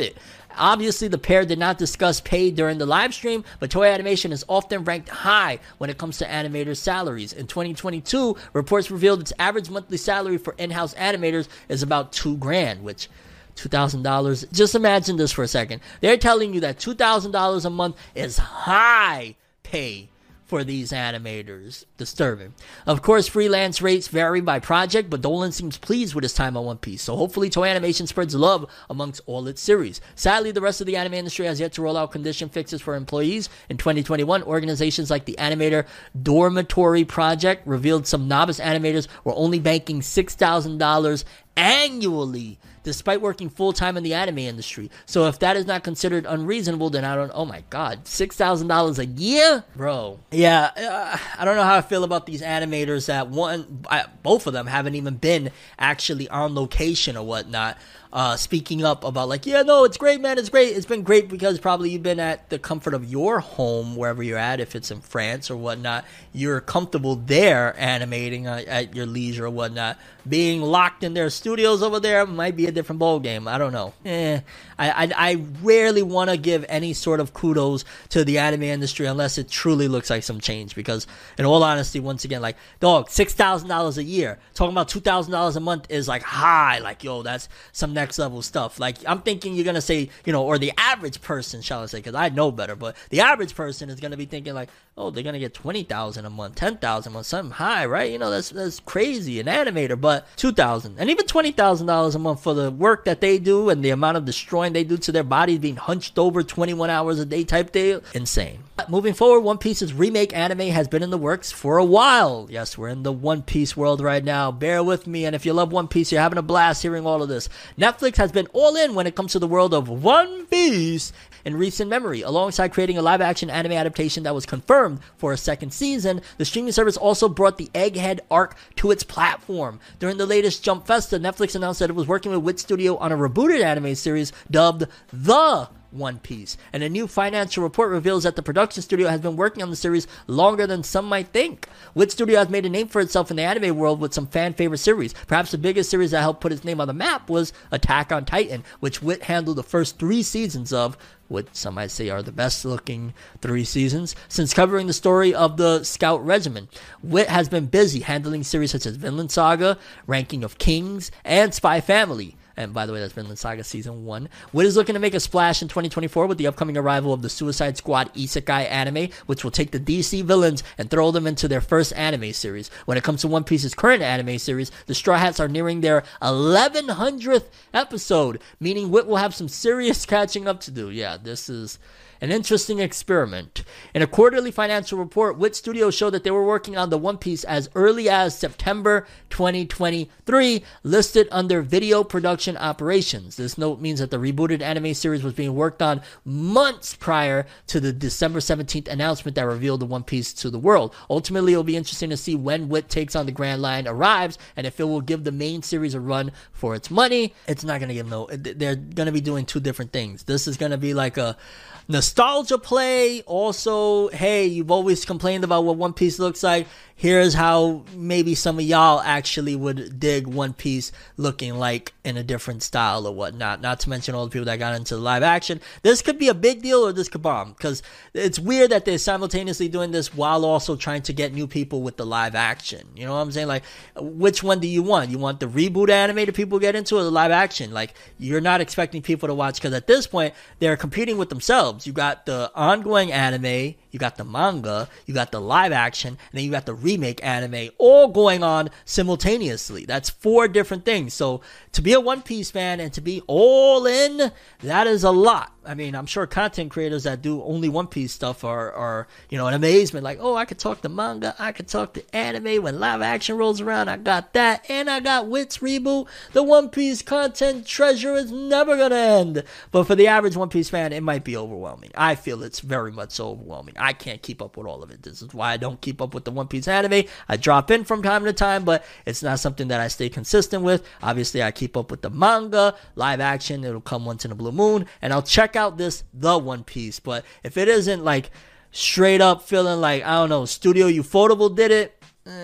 Obviously, the pair did not discuss pay during the live stream, but Toei Animation is often ranked high when it comes to animators' salaries. In twenty twenty-two, reports revealed its average monthly salary for in-house animators is about two grand, which two thousand dollars. Just imagine this for a second. They're telling you that two thousand dollars a month is high pay for these animators. Disturbing. Of course, freelance rates vary by project, but Dolan seems pleased with his time on One Piece, so hopefully Toei Animation spreads love amongst all its series. Sadly, the rest of the anime industry has yet to roll out condition fixes for employees. In twenty twenty-one, organizations like the Animator Dormitory Project revealed some novice animators were only banking six thousand dollars annually, despite working full-time in the anime industry. So if that is not considered unreasonable, then I don't, oh my god, six thousand dollars a year? Bro. Yeah, uh, I don't know how I feel about these animators that one, I, both of them haven't even been actually on location or whatnot. Uh, speaking up about like, yeah, no, it's great, man, it's great. It's been great because probably you've been at the comfort of your home, wherever you're at, if it's in France or whatnot. You're comfortable there animating uh, at your leisure or whatnot. Being locked in their studios over there might be a different ball game. I don't know. Eh, I, I, I rarely want to give any sort of kudos to the anime industry unless it truly looks like some change, because in all honesty, once again, like, dog, six thousand dollars a year. Talking about two thousand dollars a month is like high. Like, yo, that's some next level stuff. Like, I'm thinking you're going to say, you know, or the average person, shall I say, because I know better, but the average person is going to be thinking like, oh, they're going to get twenty thousand a month, ten thousand a month, something high, right? You know, that's that's crazy, an animator, but two thousand and even twenty thousand dollars a month for the work that they do and the amount of destroying they do to their bodies, being hunched over twenty-one hours a day type deal, insane. Moving forward, One Piece's remake anime has been in the works for a while. Yes, we're in the One Piece world right now. Bear with me, and if you love One Piece, you're having a blast hearing all of this. Netflix has been all in when it comes to the world of One Piece in recent memory. Alongside creating a live-action anime adaptation that was confirmed for a second season, the streaming service also brought the Egghead arc to its platform. During the latest Jump Festa, Netflix announced that it was working with Wit Studio on a rebooted anime series dubbed The One Piece, and a new financial report reveals that the production studio has been working on the series longer than some might think. Wit Studio has made a name for itself in the anime world with some fan favorite series. Perhaps the biggest series that helped put its name on the map was Attack on Titan, which Wit handled the first three seasons of, what some might say are the best looking three seasons, since covering the story of the Scout Regiment. Wit has been busy handling series such as Vinland Saga, Ranking of Kings, and Spy Family. And by the way, that's Vinland Saga Season one. Wit is looking to make a splash in twenty twenty-four with the upcoming arrival of the Suicide Squad Isekai anime, which will take the D C villains and throw them into their first anime series. When it comes to One Piece's current anime series, the Straw Hats are nearing their eleven hundredth episode, meaning Wit will have some serious catching up to do. Yeah, this is an interesting experiment. In a quarterly financial report, Wit Studios showed that they were working on the One Piece as early as September twenty twenty-three, listed under video production operations. This note means that the rebooted anime series was being worked on months prior to the December seventeenth announcement that revealed the One Piece to the world. Ultimately, it'll be interesting to see when Wit Takes on the Grand Line arrives, and if it will give the main series a run for its money. It's not going to give no, they're going to be doing two different things. This is going to be like a nostalgia play. Also, hey, you've always complained about what One Piece looks like. Here's how maybe some of y'all actually would dig One Piece looking like in a different style or whatnot. Not to mention all the people that got into live action. This could be a big deal or this could bomb, because it's weird that they're simultaneously doing this while also trying to get new people with the live action. You know what I'm saying? Like, which one do you want? You want the reboot anime that people get into, or the live action? Like, you're not expecting people to watch, because at this point, they're competing with themselves. You got the ongoing anime, you got the manga, you got the live action, and then you got the remake anime, all going on simultaneously. That's four different things. So to be a One Piece fan and to be all in, that is a lot. I mean, I'm sure content creators that do only One Piece stuff are, are, you know, an amazement. Like, oh, I could talk the manga, I could talk the anime. When live action rolls around, I got that, and I got Wit's reboot. The One Piece content treasure is never gonna end. But for the average One Piece fan, it might be overwhelming. I feel it's very much so overwhelming. I can't keep up with all of it. This is why I don't keep up with the One Piece anime. I drop in from time to time, but it's not something that I stay consistent with. Obviously, I keep up with the manga, live action. It'll come once in a blue moon, and I'll check out this The One Piece. But if it isn't like straight up feeling like, I don't know, Studio Ufotable did it, eh,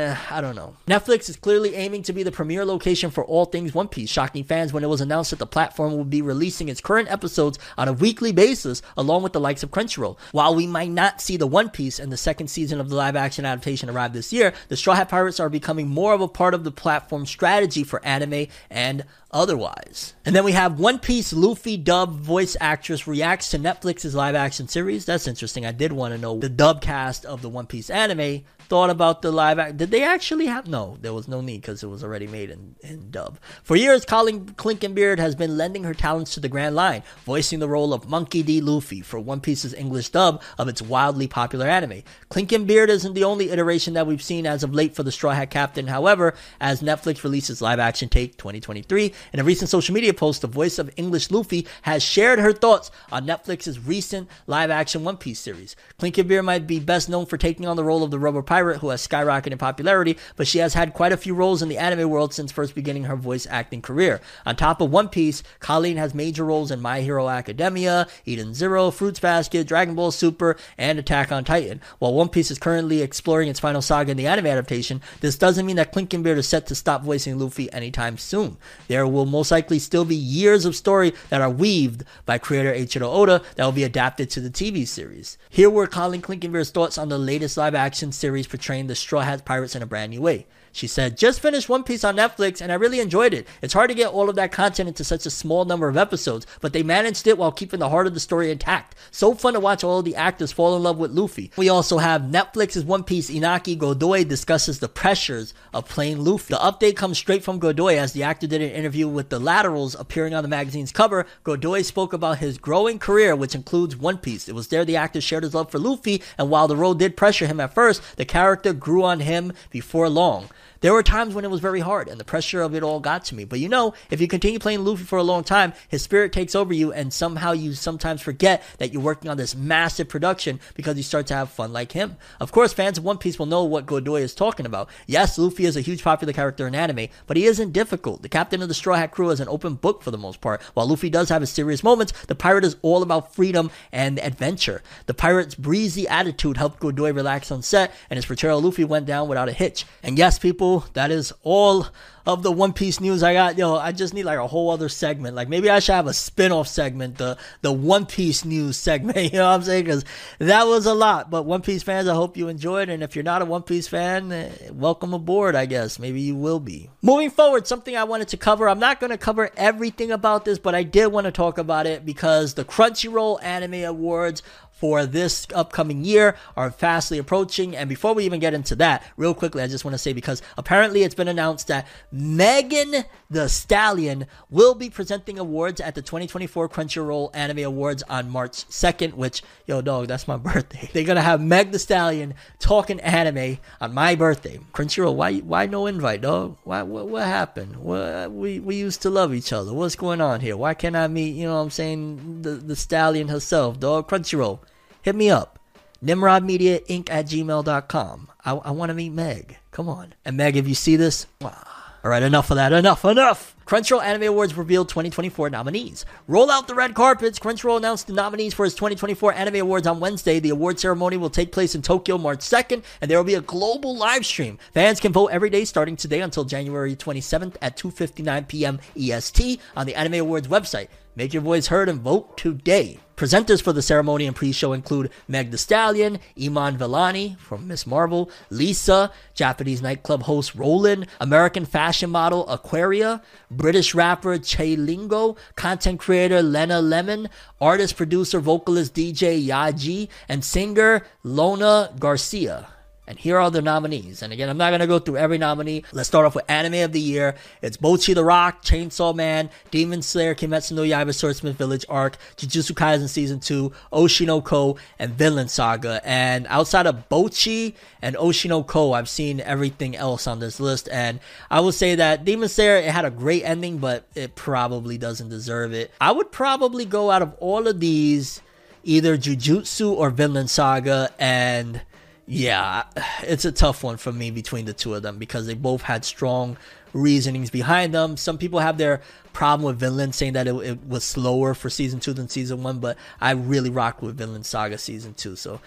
eh, I don't know. Netflix is clearly aiming to be the premier location for all things One Piece, shocking fans when it was announced that the platform will be releasing its current episodes on a weekly basis, along with the likes of Crunchyroll. While we might not see the One Piece and the second season of the live-action adaptation arrive this year, the Straw Hat Pirates are becoming more of a part of the platform's strategy for anime and otherwise. And then we have One Piece Luffy dub voice actress reacts to Netflix's live-action series. That's interesting. I did want to know the dub cast of the One Piece anime thought about the live act. Did they actually have? No, there was no need because it was already made in, in dub. For years, Colleen Clinkenbeard has been lending her talents to the Grand Line, voicing the role of Monkey D. Luffy for One Piece's English dub of its wildly popular anime. Clinkenbeard isn't the only iteration that we've seen as of late for the Straw Hat Captain. However, as Netflix releases live action take twenty twenty-three, in a recent social media post, the voice of English Luffy has shared her thoughts on Netflix's recent live action One Piece series. Clinkenbeard might be best known for taking on the role of the rubber pirate who has skyrocketed in popularity, but she has had quite a few roles in the anime world since first beginning her voice acting career. On top of One Piece, Colleen has major roles in My Hero Academia, Eden Zero, Fruits Basket, Dragon Ball Super, and Attack on Titan. While One Piece is currently exploring its final saga in the anime adaptation, this doesn't mean that Clinkenbeard is set to stop voicing Luffy anytime soon. There will most likely still be years of story that are weaved by creator Eiichiro Oda that will be adapted to the T V series. Here were Colleen Clinkenbeard's thoughts on the latest live action series portraying the Straw Hat Pirates in a brand new way. She said, "Just finished One Piece on Netflix and I really enjoyed it. It's hard to get all of that content into such a small number of episodes, but they managed it while keeping the heart of the story intact. So fun to watch all of the actors fall in love with Luffy." We also have Netflix's One Piece Inaki Godoy discusses the pressures of playing Luffy. The update comes straight from Godoy as the actor did an interview with the Laterals appearing on the magazine's cover. Godoy spoke about his growing career, which includes One Piece. It was there the actor shared his love for Luffy, and while the role did pressure him at first, the character grew on him before long. There were times when it was very hard and the pressure of it all got to me. But you know, if you continue playing Luffy for a long time, his spirit takes over you and somehow you sometimes forget that you're working on this massive production because you start to have fun like him. Of course, fans of One Piece will know what Godoy is talking about. Yes, Luffy is a huge popular character in anime, but he isn't difficult. The captain of the Straw Hat crew is an open book for the most part. While Luffy does have his serious moments, the pirate is all about freedom and adventure. The pirate's breezy attitude helped Godoy relax on set, and his portrayal of Luffy went down without a hitch. And yes, people, that is all of the One Piece news I got. Yo, I just need like a whole other segment. Like maybe I should have a spin-off segment, the the One Piece news segment. You know what I'm saying? Because that was a lot. But One Piece fans, I hope you enjoyed. And if you're not a One Piece fan, eh, welcome aboard, I guess. Maybe you will be. Moving forward, something I wanted to cover. I'm not going to cover everything about this, but I did want to talk about it because the Crunchyroll Anime Awards for this upcoming year are fastly approaching. And before we even get into that, real quickly, I just want to say, because apparently it's been announced that Megan Thee Stallion will be presenting awards at the twenty twenty-four Crunchyroll Anime Awards on March second, which, yo, dog, that's my birthday. They're going to have Meg Thee Stallion talking anime on my birthday. Crunchyroll, why why no invite, dog? Why, what, what happened? What, we, we used to love each other. What's going on here? Why can't I meet, you know what I'm saying, the, the Stallion herself, dog? Crunchyroll, hit me up. Nimrod Media Inc at gmail dot com. I, I want to meet Meg. Come on. And Meg, if you see this, all right, enough of that. Enough, enough. Crunchyroll Anime Awards revealed twenty twenty-four nominees. Roll out the red carpets. Crunchyroll announced the nominees for its twenty twenty-four Anime Awards on Wednesday. The award ceremony will take place in Tokyo March second, and there will be a global live stream. Fans can vote every day starting today until January twenty-seventh at two fifty-nine p.m. E S T on the Anime Awards website. Make your voice heard and vote today. Presenters for the ceremony and pre-show include Meg Thee Stallion, Iman Vellani from Miss Marvel, Lisa, Japanese nightclub host Roland, American fashion model Aquaria, British rapper Che Lingo, content creator Lena Lemon, artist, producer, vocalist D J Yaji, and singer Lona Garcia. And here are the nominees. And again, I'm not going to go through every nominee. Let's start off with Anime of the Year. It's Bocchi the Rock, Chainsaw Man, Demon Slayer, Kimetsu no Yaiba, Swordsmith Village Arc, Jujutsu Kaisen Season two, Oshinoko, and Vinland Saga. And outside of Bocchi and Oshinoko, I've seen everything else on this list. And I will say that Demon Slayer, it had a great ending, but it probably doesn't deserve it. I would probably go out of all of these, either Jujutsu or Vinland Saga, and yeah, it's a tough one for me between the two of them because they both had strong reasonings behind them. Some people have their problem with Vinland, saying that it, it was slower for season two than season one, but I really rock with Vinland Saga season two, so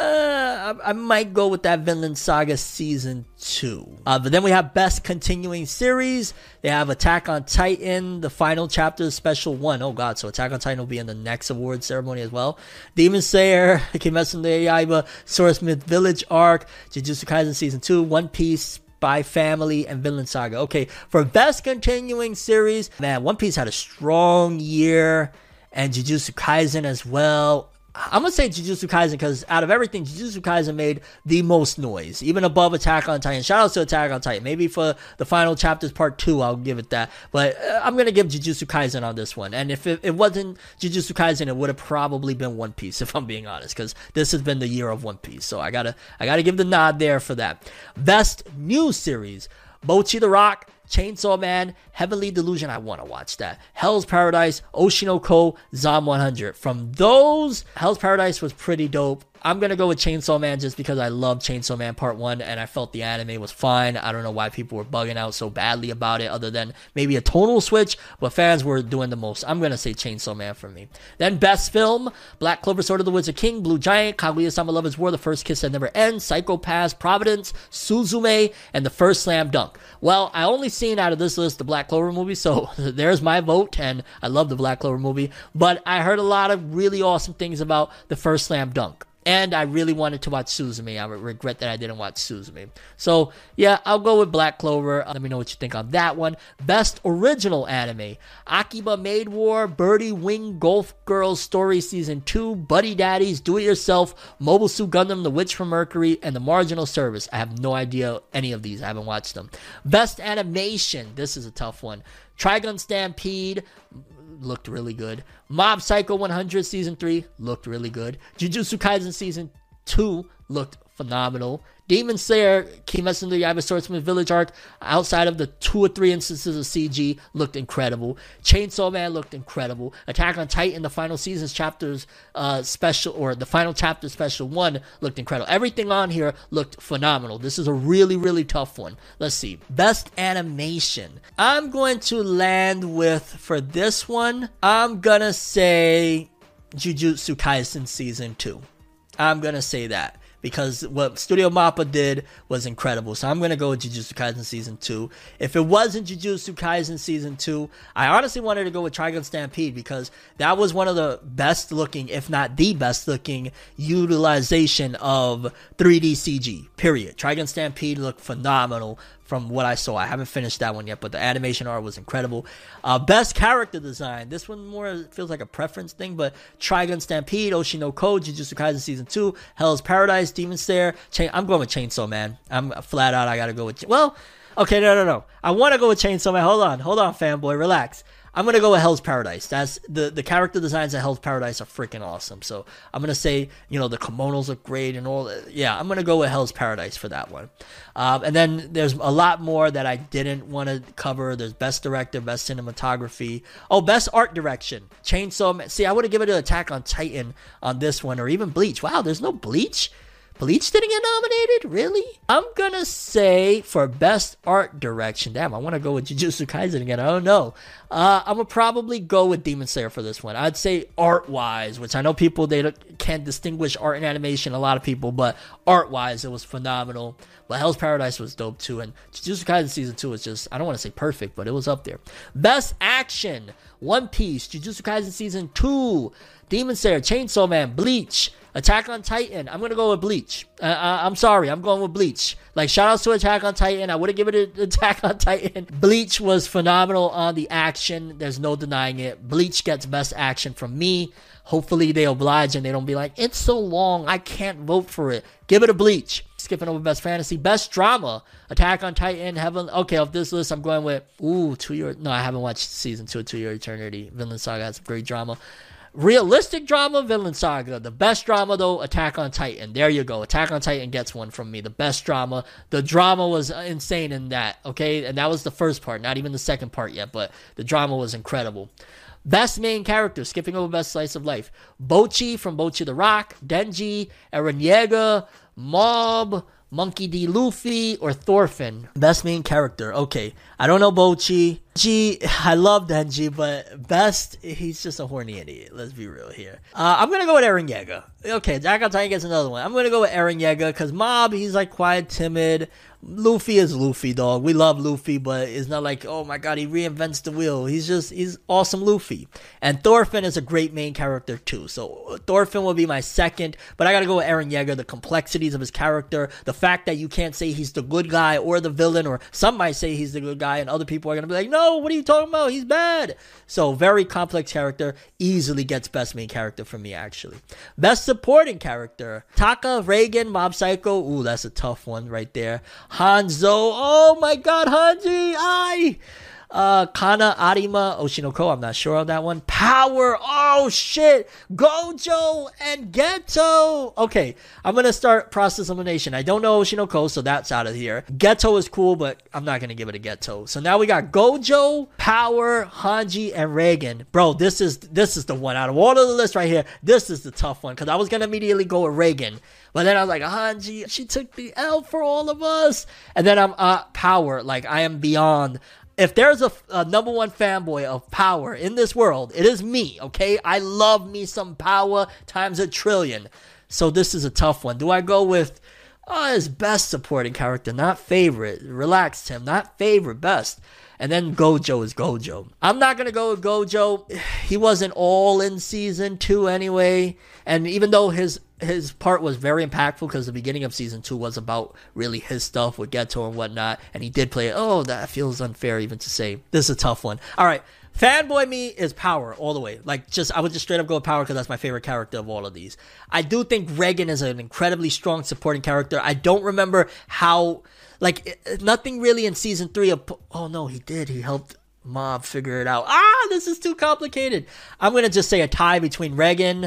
uh, I, I might go with that Vinland Saga season two. Uh, but then we have best continuing series. They have Attack on Titan, the final chapter, special one. Oh god, so Attack on Titan will be in the next award ceremony as well. Demon Slayer, Kimetsu no Yaiba, Swordsmith Village arc, Jujutsu Kaisen season two, One Piece, Spy Family, and Vinland Saga. Okay, for best continuing series, man, One Piece had a strong year, and Jujutsu Kaisen as well. I'm gonna say Jujutsu Kaisen because out of everything, Jujutsu Kaisen made the most noise, even above Attack on Titan. Shout out to Attack on Titan. Maybe for the final chapters, part two, I'll give it that. But uh, I'm gonna give Jujutsu Kaisen on this one. And if it, it wasn't Jujutsu Kaisen, it would have probably been One Piece, if I'm being honest, because this has been the year of One Piece. So I gotta, I gotta give the nod there for that. Best new series: Bocchi the Rock, Chainsaw Man, Heavenly Delusion. I want to watch that. Hell's Paradise, Oshinoko, Zom one hundred. From those, Hell's Paradise was pretty dope. I'm going to go with Chainsaw Man just because I love Chainsaw Man Part one and I felt the anime was fine. I don't know why people were bugging out so badly about it other than maybe a tonal switch, but fans were doing the most. I'm going to say Chainsaw Man for me. Then Best Film: Black Clover, Sword of the Wizard King, Blue Giant, Kaguya-sama Love is War, The First Kiss That Never Ends, Psycho Pass, Providence, Suzume, and The First Slam Dunk. Well, I only seen out of this list the Black Clover movie, so there's my vote, and I love the Black Clover movie, but I heard a lot of really awesome things about The First Slam Dunk. And I really wanted to watch Suzume. I regret that I didn't watch Suzume. So, yeah, I'll go with Black Clover. Let me know what you think on that one. Best Original Anime: Akiba Maid War, Birdie Wing Golf Girls Story Season two, Buddy Daddies, Do It Yourself, Mobile Suit Gundam, The Witch from Mercury, and The Marginal Service. I have no idea any of these. I haven't watched them. Best Animation. This is a tough one. Trigun Stampede looked really good. Mob Psycho one hundred Season three looked really good. Jujutsu Kaisen Season two looked phenomenal. Demon Slayer, Kimetsu no Yaiba Swordsmith Village arc, outside of the two or three instances of C G, looked incredible. Chainsaw Man looked incredible. Attack on Titan, the final season's chapters uh, special, or the final chapter special one, looked incredible. Everything on here looked phenomenal. This is a really, really tough one. Let's see. Best Animation. I'm going to land with, for this one, I'm gonna say Jujutsu Kaisen Season two. I'm gonna say that, because what Studio Mappa did was incredible. So I'm going to go with Jujutsu Kaisen Season two. If it wasn't Jujutsu Kaisen Season two, I honestly wanted to go with Trigun Stampede, because that was one of the best looking, if not the best looking, utilization of three D C G, period. Trigun Stampede looked phenomenal from what I saw. I haven't finished that one yet, but the animation art was incredible. Uh, best character design. This one more feels like a preference thing, but Trigun Stampede, Oshinoko, Jujutsu Kaisen Season two, Hell's Paradise, Demon Slayer. Chain- I'm going with Chainsaw Man. I'm flat out, I gotta go with... Ch- well, okay, no, no, no. I want to go with Chainsaw Man. Hold on, hold on, fanboy, relax. I'm going to go with Hell's Paradise. That's the, the character designs at Hell's Paradise are freaking awesome. So I'm going to say, you know, the kimonos look great and all. Yeah, I'm going to go with Hell's Paradise for that one. Um, and then there's a lot more that I didn't want to cover. There's Best Director, Best Cinematography. Oh, Best Art Direction. Chainsaw Man. See, I would have given it an Attack on Titan on this one, or even Bleach. Wow, there's no Bleach? Bleach didn't get nominated? Really? I'm gonna say for Best Art Direction. Damn, I want to go with Jujutsu Kaisen again. I don't know. Uh, I'm gonna probably go with Demon Slayer for this one. I'd say art-wise, which I know people, they can't distinguish art and animation, a lot of people, but art-wise, it was phenomenal. But Hell's Paradise was dope too, and Jujutsu Kaisen Season two was just, I don't want to say perfect, but it was up there. Best Action: One Piece, Jujutsu Kaisen Season two, Demon Slayer, Chainsaw Man, Bleach, Attack on Titan. I'm going to go with Bleach. Uh, uh, I'm sorry. I'm going with Bleach. Like, shout outs to Attack on Titan. I would have given it Attack on Titan. Bleach was phenomenal on the action. There's no denying it. Bleach gets Best Action from me. Hopefully they oblige and they don't be like, it's so long, I can't vote for it. Give it a Bleach. Skipping over Best Fantasy. Best Drama: Attack on Titan, Heaven. Okay, off this list, I'm going with, ooh, Two Year. No, I haven't watched Season two of Two Year Eternity. Vinland Saga has some great drama. Realistic drama, Vinland Saga. The best drama, though, Attack on Titan. There you go. Attack on Titan gets one from me. The best drama. The drama was insane in that, okay? And that was the first part, not even the second part yet, but the drama was incredible. Best main character, skipping over Best Slice of Life: Bocchi from Bocchi the Rock, Denji, Eren Yeager, Mob, Monkey D. Luffy or Thorfinn? Best main character. Okay, I don't know Bocchi. G, I love Denji, but best, he's just a horny idiot. Let's be real here. Uh, I'm gonna go with Eren Yeager. Okay, Attack on Titan gets another one. I'm gonna go with Eren Yeager because Mob, he's like quiet, timid. Luffy is Luffy, dog. We love Luffy, but it's not like, oh my god, he reinvents the wheel. He's just, he's awesome Luffy. And Thorfinn is a great main character too. So Thorfinn will be my second, but I gotta go with Eren Yeager. The complexities of his character, the fact that you can't say he's the good guy or the villain, or some might say he's the good guy and other people are gonna be like, no, what are you talking about? He's bad. So very complex character, easily gets best main character for me actually. Best supporting character, Taka, Reagan, Mob Psycho. Ooh, that's a tough one right there. Hanzo, oh my god, Hanji, I, uh, Kana, Arima, Oshinoko, I'm not sure on that one. Power, oh shit, Gojo and Geto. Okay, I'm gonna start process elimination. I don't know Oshinoko, so that's out of here. Geto is cool, but I'm not gonna give it a Geto. So now we got Gojo, Power, Hanji, and Reagan. Bro, this is this is the one out of all of the list right here. This is the tough one because I was gonna immediately go with Reagan. But then I was like, Hanji, she took the L for all of us. And then I'm uh, Power. Like, I am beyond. If there's a, a number one fanboy of Power in this world, it is me, okay? I love me some Power times a trillion. So this is a tough one. Do I go with oh, his best supporting character? Not favorite. Relax, Tim. Not favorite, best. And then Gojo is Gojo. I'm not going to go with Gojo. He wasn't all in season two anyway. And even though his his part was very impactful because the beginning of season two was about really his stuff with Geto and whatnot. And he did play it. Oh, that feels unfair even to say. This is a tough one. All right. Fanboy me is Power all the way. Like, just I would just straight up go with Power because that's my favorite character of all of these. I do think Reagan is an incredibly strong supporting character. I don't remember how... Like, nothing really in season three of... Oh, no, he did. He helped Mob figure it out. Ah, this is too complicated. I'm going to just say a tie between Reagan,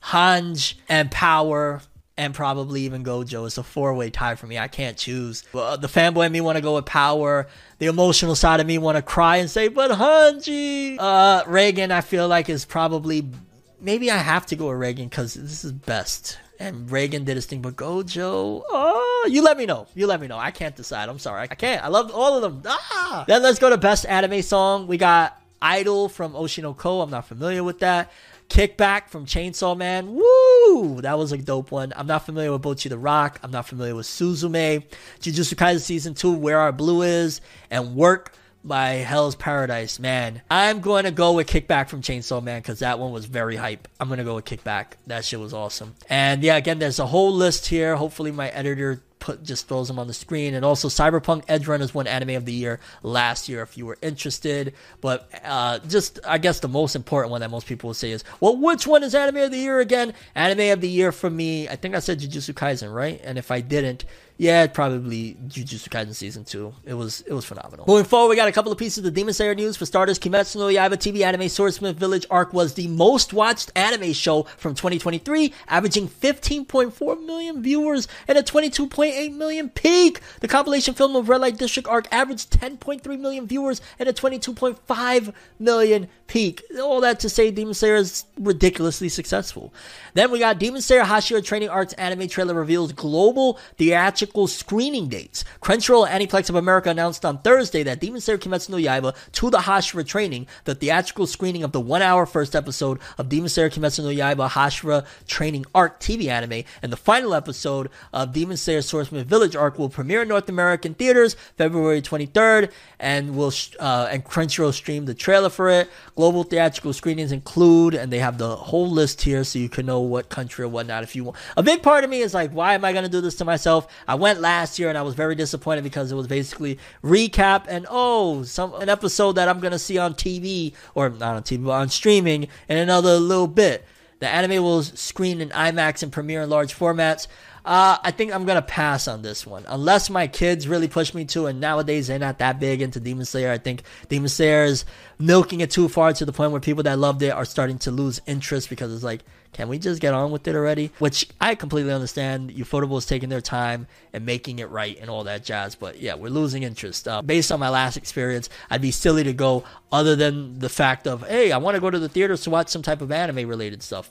Hanj, and Power, and probably even Gojo. It's a four-way tie for me. I can't choose. Well, the fanboy in me want to go with Power. The emotional side of me want to cry and say, but Hanji! Uh, Reagan, I feel like, is probably... Maybe I have to go with Reagan because this is best. And Reagan did his thing, but Gojo, oh, you let me know. You let me know. I can't decide. I'm sorry. I can't. I love all of them. Ah! Then let's go to best anime song. We got Idol from Oshinoko. I'm not familiar with that. Kickback from Chainsaw Man. Woo! That was a dope one. I'm not familiar with Bocchi the Rock. I'm not familiar with Suzume. Jujutsu Kaisen Season two, Where Our Blue Is. And Work by Hell's Paradise. Man, I'm going to go with Kickback from Chainsaw Man because that one was very hype. I'm going to go with Kickback. That shit was awesome. And yeah, again, there's a whole list here. Hopefully my editor put just throws them on the screen. And also Cyberpunk Edge Runners won Anime of the Year last year if you were interested. But uh, just, I guess the most important one that most people will say is, well, which one is Anime of the Year again? Anime of the Year for me, I think I said Jujutsu Kaisen, right? And if I didn't, yeah, probably Jujutsu Kaisen Season two. It was it was phenomenal. Moving forward, we got a couple of pieces of Demon Slayer news. For starters, Kimetsu no Yaiba T V anime Swordsmith Village arc was the most watched anime show from twenty twenty-three, averaging fifteen point four million viewers and a twenty-two point eight million peak. The compilation film of Red Light District arc averaged ten point three million viewers and a twenty-two point five million peak. All that to say Demon Slayer is ridiculously successful. Then we got Demon Slayer Hashira Training Arcs anime trailer reveals global theatrical screening dates. Crunchyroll and Aniplex of America announced on Thursday that Demon Slayer Kimetsu no Yaiba to the Hashira Training, the theatrical screening of the one-hour first episode of Demon Slayer Kimetsu no Yaiba Hashira Training Arc T V anime, and the final episode of Demon Slayer Swordsmith Village arc will premiere in North American theaters February twenty-third, and will uh, and Crunchyroll stream the trailer for it. Global theatrical screenings include, and they have the whole list here so you can know what country or whatnot if you want. A big part of me is like, why am I going to do this to myself? I went last year and I was very disappointed because it was basically recap and oh, some an episode that I'm going to see on T V, or not on T V, but on streaming in another little bit. The anime will screen in IMAX and premiere in large formats. Uh, I think I'm going to pass on this one. Unless my kids really push me to, and nowadays they're not that big into Demon Slayer. I think Demon Slayer is milking it too far to the point where people that loved it are starting to lose interest because it's like, can we just get on with it already? Which I completely understand. Ufotable is taking their time and making it right and all that jazz. But yeah, we're losing interest. Uh, based on my last experience, I'd be silly to go other than the fact of, hey, I want to go to the theaters to watch some type of anime related stuff. But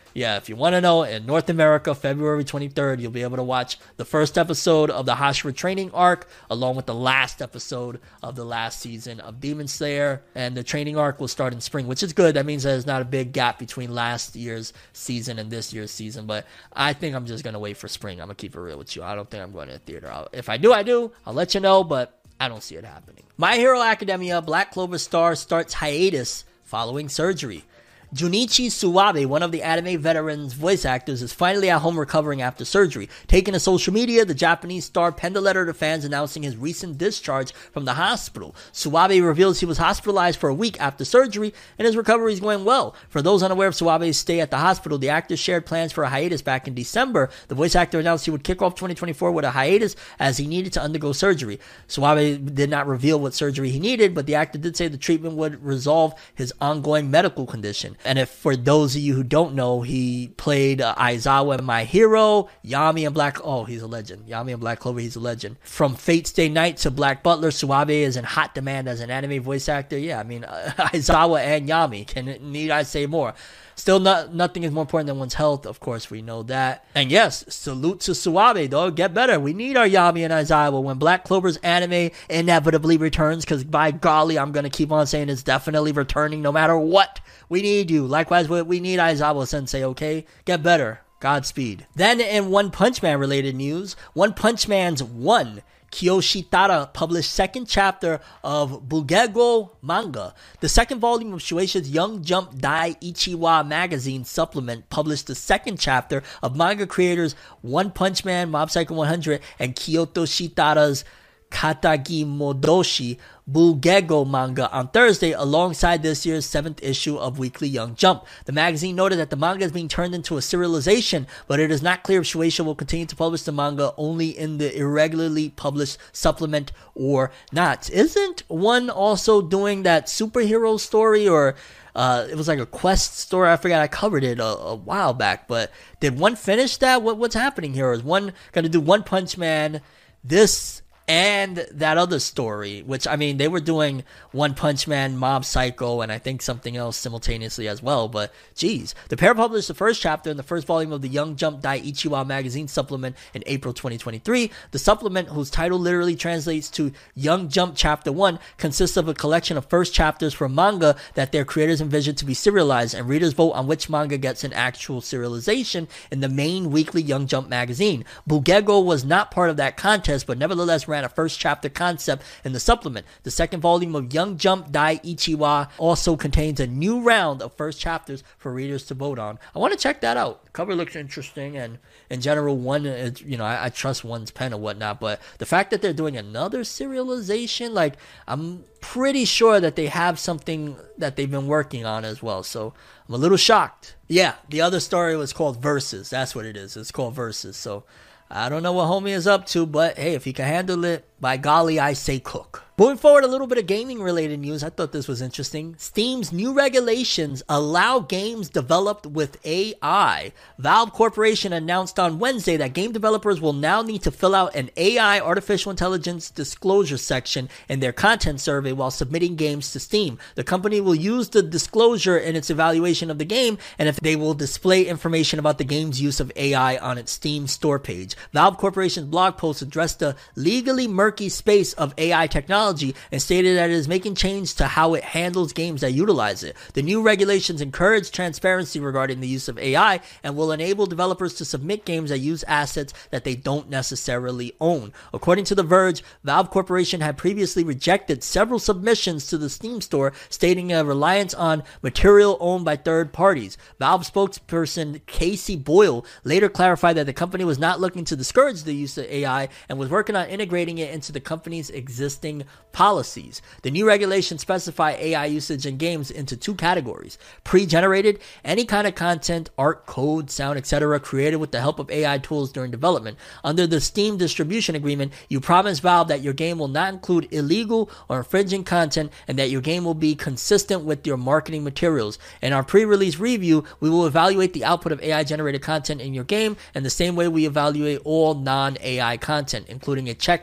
Yeah, if you want to know, in North America, February twenty-third, you'll be able to watch the first episode of the Hashira training arc, along with the last episode of the last season of Demon Slayer. And the training arc will start in spring, which is good. That means there's not a big gap between last year's season and this year's season. But I think I'm just going to wait for spring. I'm going to keep it real with you. I don't think I'm going to the theater. I'll, if I do, I do. I'll let you know, but I don't see it happening. My Hero Academia Black Clover star starts hiatus following surgery. Junichi Suwabe, one of the anime veterans' voice actors, is finally at home recovering after surgery. Taking to social media, the Japanese star penned a letter to fans announcing his recent discharge from the hospital. Suwabe reveals he was hospitalized for a week after surgery, and his recovery is going well. For those unaware of Suwabe's stay at the hospital, the actor shared plans for a hiatus back in December. The voice actor announced he would kick off twenty twenty-four with a hiatus as he needed to undergo surgery. Suwabe did not reveal what surgery he needed, but the actor did say the treatment would resolve his ongoing medical condition. And if for those of you who don't know, he played uh, Aizawa in My Hero, Yami and Black... Oh, he's a legend. Yami and Black Clover, he's a legend. From Fate's Day Night to Black Butler, Suwabe is in hot demand as an anime voice actor. Yeah, I mean, uh, Aizawa and Yami. Can Need I say more? Still, not, nothing is more important than one's health. Of course, we know that. And yes, salute to Suwabe, though. Get better. We need our Yami and Aizawa when Black Clover's anime inevitably returns, because by golly, I'm going to keep on saying it's definitely returning no matter what. We need you. Likewise, we need Aizawa Sensei, okay? Get better. Godspeed. Then, in One Punch Man related news, One Punch Man's One Kiyoshi Tada published second chapter of Bugego manga. The second volume of Shueisha's Young Jump Dai Ichiwa magazine supplement published the second chapter of manga creators One Punch Man, Mob Psycho one hundred, and Kyoto Shitara's Katagi Modoshi Bugego manga on Thursday alongside this year's seventh issue of Weekly Young Jump. The magazine noted that the manga is being turned into a serialization, but it is not clear if Shueisha will continue to publish the manga only in the irregularly published supplement or not. Isn't One also doing that superhero story, or uh, it was like a quest story? I forgot, I covered it a, a while back, but did One finish that? What, what's happening here? Is One going to do One Punch Man, this and that other story, which, I mean, they were doing One Punch Man, Mob Psycho, and I think something else simultaneously as well, but geez. The pair published the first chapter in the first volume of the Young Jump Dai Ichiwa magazine supplement in April twenty twenty-three. The supplement, whose title literally translates to Young Jump Chapter one, consists of a collection of first chapters from manga that their creators envision to be serialized, and readers vote on which manga gets an actual serialization in the main weekly Young Jump magazine. Bugego was not part of that contest, but nevertheless ran a first chapter concept in the supplement. The second volume of Young Jump Dai Ichiwa also contains a new round of first chapters for readers to vote on. I want to check that out. The cover looks interesting, and in general, One, is, you know, I, I trust One's pen and whatnot, but the fact that they're doing another serialization, like, I'm pretty sure that they have something that they've been working on as well, so I'm a little shocked. Yeah, the other story was called Versus. That's what it is. It's called Versus, so I don't know what homie is up to, but hey, if he can handle it, by golly, I say cook. Moving forward, a little bit of gaming-related news. I thought this was interesting. Steam's new regulations allow games developed with A I. Valve Corporation announced on Wednesday that game developers will now need to fill out an A I artificial intelligence disclosure section in their content survey while submitting games to Steam. The company will use the disclosure in its evaluation of the game, and if they will display information about the game's use of A I on its Steam store page. Valve Corporation's blog post addressed the legally murky space of A I technology and stated that it is making change to how it handles games that utilize it. The new regulations encourage transparency regarding the use of A I and will enable developers to submit games that use assets that they don't necessarily own. According to The Verge, Valve Corporation had previously rejected several submissions to the Steam store, stating a reliance on material owned by third parties. Valve spokesperson Casey Boyle later clarified that the company was not looking to discourage the use of A I and was working on integrating it into the company's existing policies. The new regulations specify A I usage in games into two categories: pre-generated, any kind of content, art, code, sound, et cetera created with the help of A I tools during development. Under the Steam distribution agreement, you promise Valve that your game will not include illegal or infringing content and that your game will be consistent with your marketing materials. In our pre-release review, we will evaluate the output of A I-generated content in your game in the same way we evaluate all non-A I content, including a check that your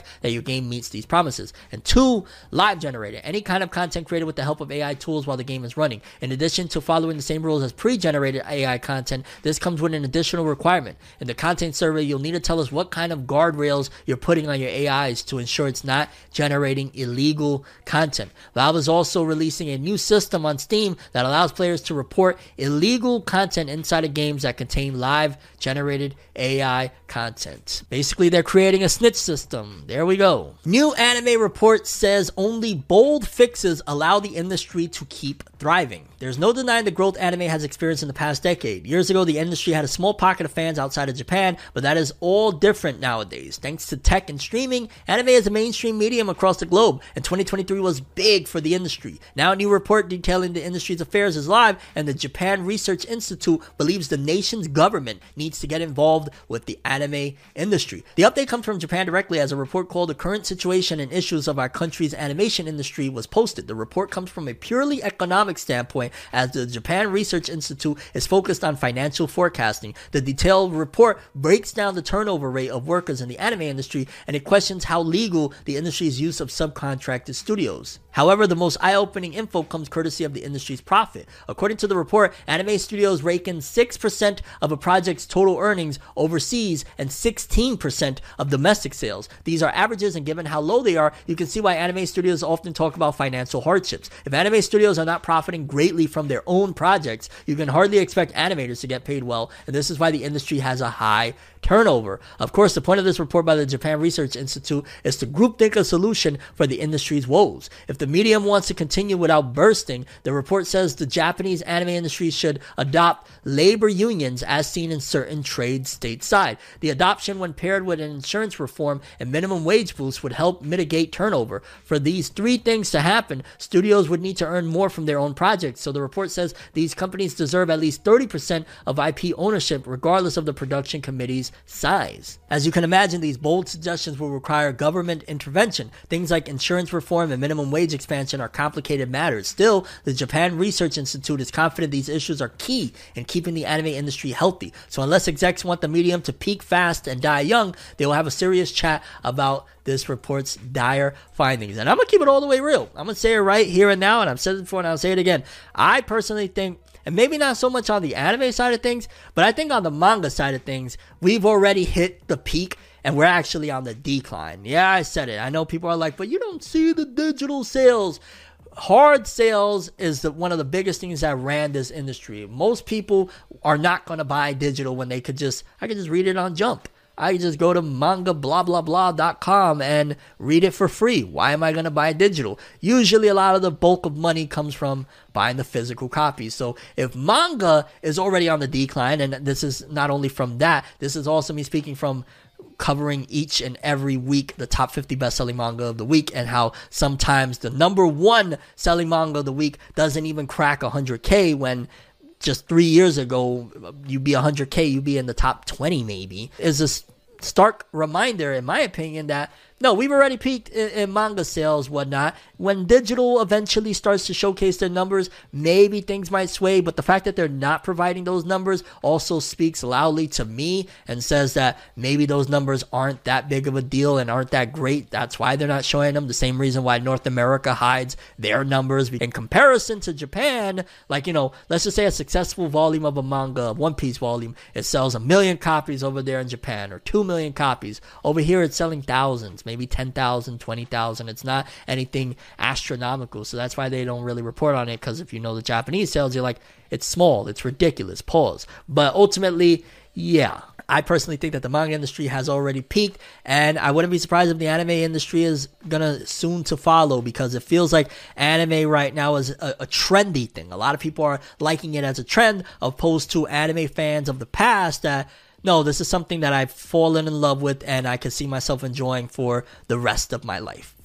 game meets these promises. And two, live generated. Any kind of content created with the help of A I tools while the game is running. In addition to following the same rules as pre-generated A I content, this comes with an additional requirement. In the content survey, you'll need to tell us what kind of guardrails you're putting on your A Is to ensure it's not generating illegal content. Valve is also releasing a new system on Steam that allows players to report illegal content inside of games that contain live generated A I content. Basically, they're creating a snitch system. There we go. New anime report says only bold fixes allow the industry to keep thriving. There's no denying the growth anime has experienced in the past decade. Years ago, the industry had a small pocket of fans outside of Japan, but that is all different nowadays. Thanks to tech and streaming, anime is a mainstream medium across the globe, and twenty twenty-three was big for the industry. Now a new report detailing the industry's affairs is live, and the Japan Research Institute believes the nation's government needs to get involved with the anime industry. The update comes from Japan directly as a report called The Current Situation and Issues of Our Country's Animation Industry was posted. The report comes from a purely economic standpoint as the Japan Research Institute is focused on financial forecasting. The detailed report breaks down the turnover rate of workers in the anime industry, and it questions how legal the industry's use of subcontracted studios. However, the most eye-opening info comes courtesy of the industry's profit. According to the report, anime studios rake in six percent of a project's total earnings overseas and sixteen percent of domestic sales. These are averages, and given how low they are, you can see why anime studios often talk about financial hardships. If anime studios are not profiting greatly from their own projects, you can hardly expect animators to get paid well, and this is why the industry has a high turnover. Of course, the point of this report by the Japan Research Institute is to groupthink a solution for the industry's woes. If the medium wants to continue without bursting, the report says the Japanese anime industry should adopt labor unions as seen in certain trades stateside. The adoption, when paired with an insurance reform and minimum wage boost, would help mitigate turnover. For these three things to happen, studios would need to earn more from their own projects. So the report says these companies deserve at least thirty percent of I P ownership regardless of the production committee's size. As you can imagine, these bold suggestions will require government intervention. Things like insurance reform and minimum wage expansion are complicated matters. Still, the Japan Research Institute is confident these issues are key in keeping the anime industry healthy. So unless execs want the medium to peak fast and die young, they will have a serious chat about this report's dire findings. And I'm going to keep it all the way real. I'm going to say it right here and now, and I've said it before and I'll say it again. I personally think, and maybe not so much on the anime side of things, but I think on the manga side of things, we've already hit the peak and we're actually on the decline. Yeah, I said it. I know people are like, but you don't see the digital sales. Hard sales is the, one of the biggest things that ran this industry. Most people are not going to buy digital when they could just, I could just read it on Jump. I can just go to manga blah blah blah dot com and read it for free. Why am I going to buy digital? Usually a lot of the bulk of money comes from buying the physical copies. So if manga is already on the decline, and this is not only from that, this is also me speaking from covering each and every week the top fifty best-selling manga of the week, and how sometimes the number one selling manga of the week doesn't even crack one hundred K when just three years ago, you'd be one hundred K, you'd be in the top twenty maybe, is a stark reminder, in my opinion, that no, we've already peaked in, in manga sales, whatnot. When digital eventually starts to showcase their numbers, maybe things might sway, but the fact that they're not providing those numbers also speaks loudly to me and says that maybe those numbers aren't that big of a deal and aren't that great. That's why they're not showing them. The same reason why North America hides their numbers in comparison to Japan. Like, you know, let's just say a successful volume of a manga, a One Piece volume, it sells a million copies over there in Japan, or two million copies. Over here, it's selling thousands. Maybe ten thousand, twenty thousand. It's not anything astronomical. So that's why they don't really report on it, because if you know the Japanese sales, you're like, it's small, it's ridiculous, pause. But ultimately, yeah, I personally think that the manga industry has already peaked, and I wouldn't be surprised if the anime industry is gonna soon to follow, because it feels like anime right now is a, a trendy thing. A lot of people are liking it as a trend, opposed to anime fans of the past that, no, this is something that I've fallen in love with and I can see myself enjoying for the rest of my life. But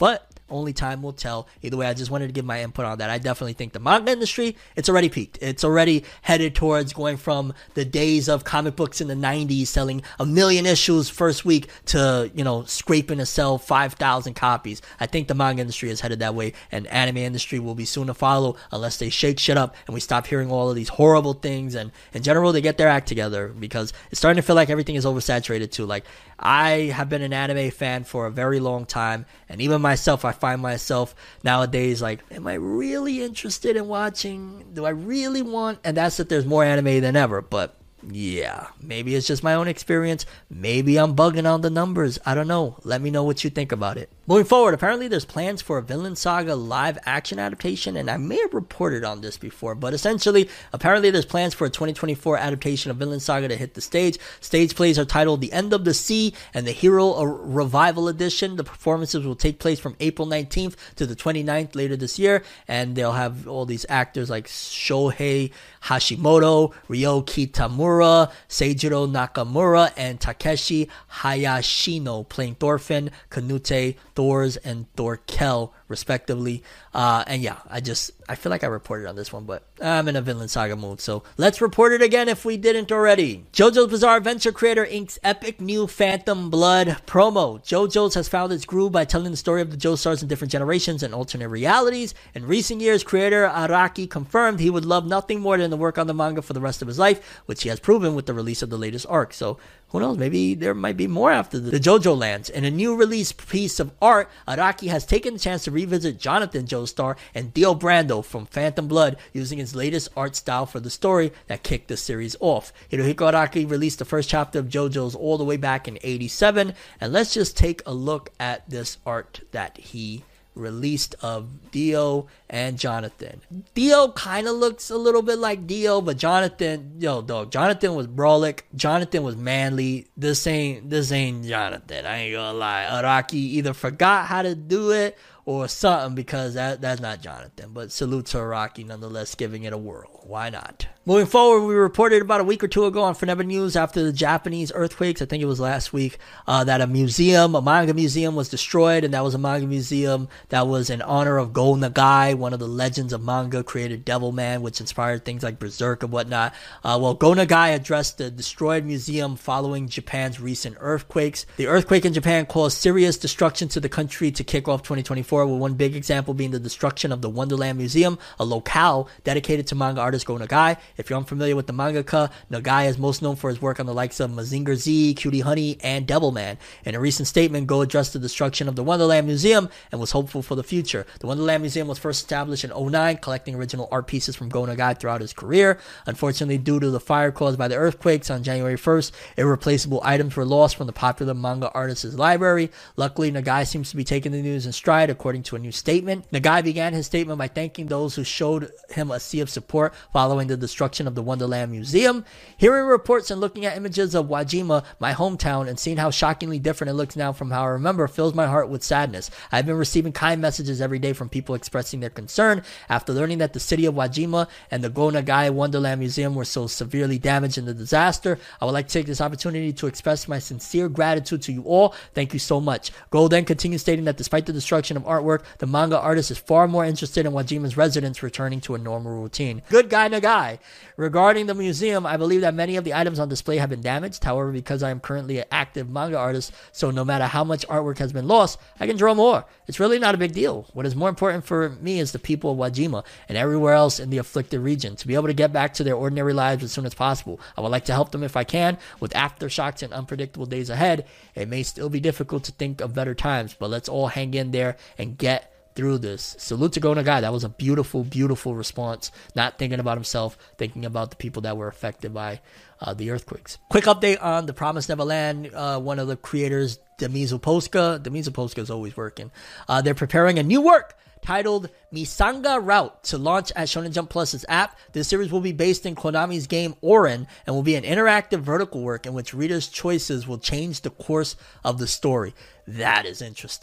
Only time will tell. Either way, I just wanted to give my input on that. I definitely think the manga industry, it's already peaked. It's already headed towards going from the days of comic books in the nineties selling a million issues first week to, you know, scraping to sell five thousand copies. I think the manga industry is headed that way, and anime industry will be soon to follow unless they shake shit up and we stop hearing all of these horrible things, and in general they get their act together, because it's starting to feel like everything is oversaturated too. Like, I have been an anime fan for a very long time, and even myself, I find myself nowadays like, am I really interested in watching? Do I really want? And that's that there's more anime than ever, but yeah, maybe it's just my own experience. Maybe I'm bugging on the numbers. I don't know. Let me know what you think about it. Moving forward, apparently there's plans for a Vinland Saga live action adaptation, and I may have reported on this before, but essentially, apparently there's plans for a twenty twenty-four adaptation of Vinland Saga to hit the stage. Stage plays are titled The End of the Sea and the Hero a Revival Edition. The performances will take place from April nineteenth to the twenty-ninth later this year, and they'll have all these actors like Shohei Hashimoto, Ryo Kitamura, Seijiro Nakamura, and Takeshi Hayashino playing Thorfinn, Canute, Thors, and Thorkel, respectively. Uh, and yeah, I just, I feel like I reported on this one, but I'm in a Vinland Saga mood, so let's report it again if we didn't already. JoJo's Bizarre Adventure Creator Incorporated's epic new Phantom Blood promo. JoJo's has found its groove by telling the story of the Joestars in different generations and alternate realities. In recent years, creator Araki confirmed he would love nothing more than to work on the manga for the rest of his life, which he has proven with the release of the latest arc. So who knows, maybe there might be more after the, the JoJo lands. In a new release piece of art, Araki has taken the chance to revisit Jonathan Joestar and Dio Brando from Phantom Blood using his latest art style for the story that kicked the series off. Hirohiko Araki released the first chapter of JoJo's all the way back in eighty-seven, and let's just take a look at this art that he released of Dio and Jonathan. Dio kind of looks a little bit like Dio, but Jonathan, yo, dog, Jonathan was brawlic. Jonathan was manly. This ain't, this ain't Jonathan. I ain't gonna lie. Araki either forgot how to do it or something, because that that's not Jonathan. But salute to Araki nonetheless, giving it a whirl. Why not? Moving forward, we reported about a week or two ago on Forever News after the Japanese earthquakes, I think it was last week, uh, that a museum, a manga museum was destroyed, and that was a manga museum that was in honor of Go Nagai, one of the legends of manga, created Devilman, which inspired things like Berserk and whatnot. Uh, well, Go Nagai addressed the destroyed museum following Japan's recent earthquakes. The earthquake in Japan caused serious destruction to the country to kick off twenty twenty-four, with one big example being the destruction of the Wonderland Museum, a locale dedicated to manga artist Go Nagai. If you're unfamiliar with the mangaka, Nagai is most known for his work on the likes of Mazinger Z, Cutie Honey, and Devilman. In a recent statement, Go addressed the destruction of the Wonderland Museum and was hopeful for the future. The Wonderland Museum was first established in oh nine, collecting original art pieces from Go Nagai throughout his career. Unfortunately, due to the fire caused by the earthquakes on January first, irreplaceable items were lost from the popular manga artist's library. Luckily, Nagai seems to be taking the news in stride, according to a new statement. Nagai began his statement by thanking those who showed him a sea of support following the destruction of the Wonderland Museum. Hearing reports and looking at images of Wajima, my hometown, and seeing how shockingly different it looks now from how I remember fills my heart with sadness. I've been receiving kind messages every day from people expressing their concern after learning that the city of Wajima and the Go Nagai Wonderland Museum were so severely damaged in the disaster. I would like to take this opportunity to express my sincere gratitude to you all. Thank you so much. Go then continued stating that despite the destruction of artwork, the manga artist is far more interested in Wajima's residents returning to a normal routine. Good guy Nagai. Regarding the museum, I believe that many of the items on display have been damaged. However, because I am currently an active manga artist, so no matter how much artwork has been lost, I can draw more. It's really not a big deal. What is more important for me is the people of Wajima and everywhere else in the afflicted region to be able to get back to their ordinary lives as soon as possible. I would like to help them if I can. With aftershocks and unpredictable days ahead, it may still be difficult to think of better times, but let's all hang in there and get through this. Salute to Go Nagai. That was a beautiful, beautiful response. Not thinking about himself, thinking about the people that were affected by uh, the earthquakes. Quick update on The Promised Neverland. Uh, one of the creators, Demizu Posca. Demizu Posca is always working. Uh, they're preparing a new work titled Misanga Route to launch at Shonen Jump Plus's app. This series will be based in Konami's game Orin and will be an interactive vertical work in which readers' choices will change the course of the story. That is interesting.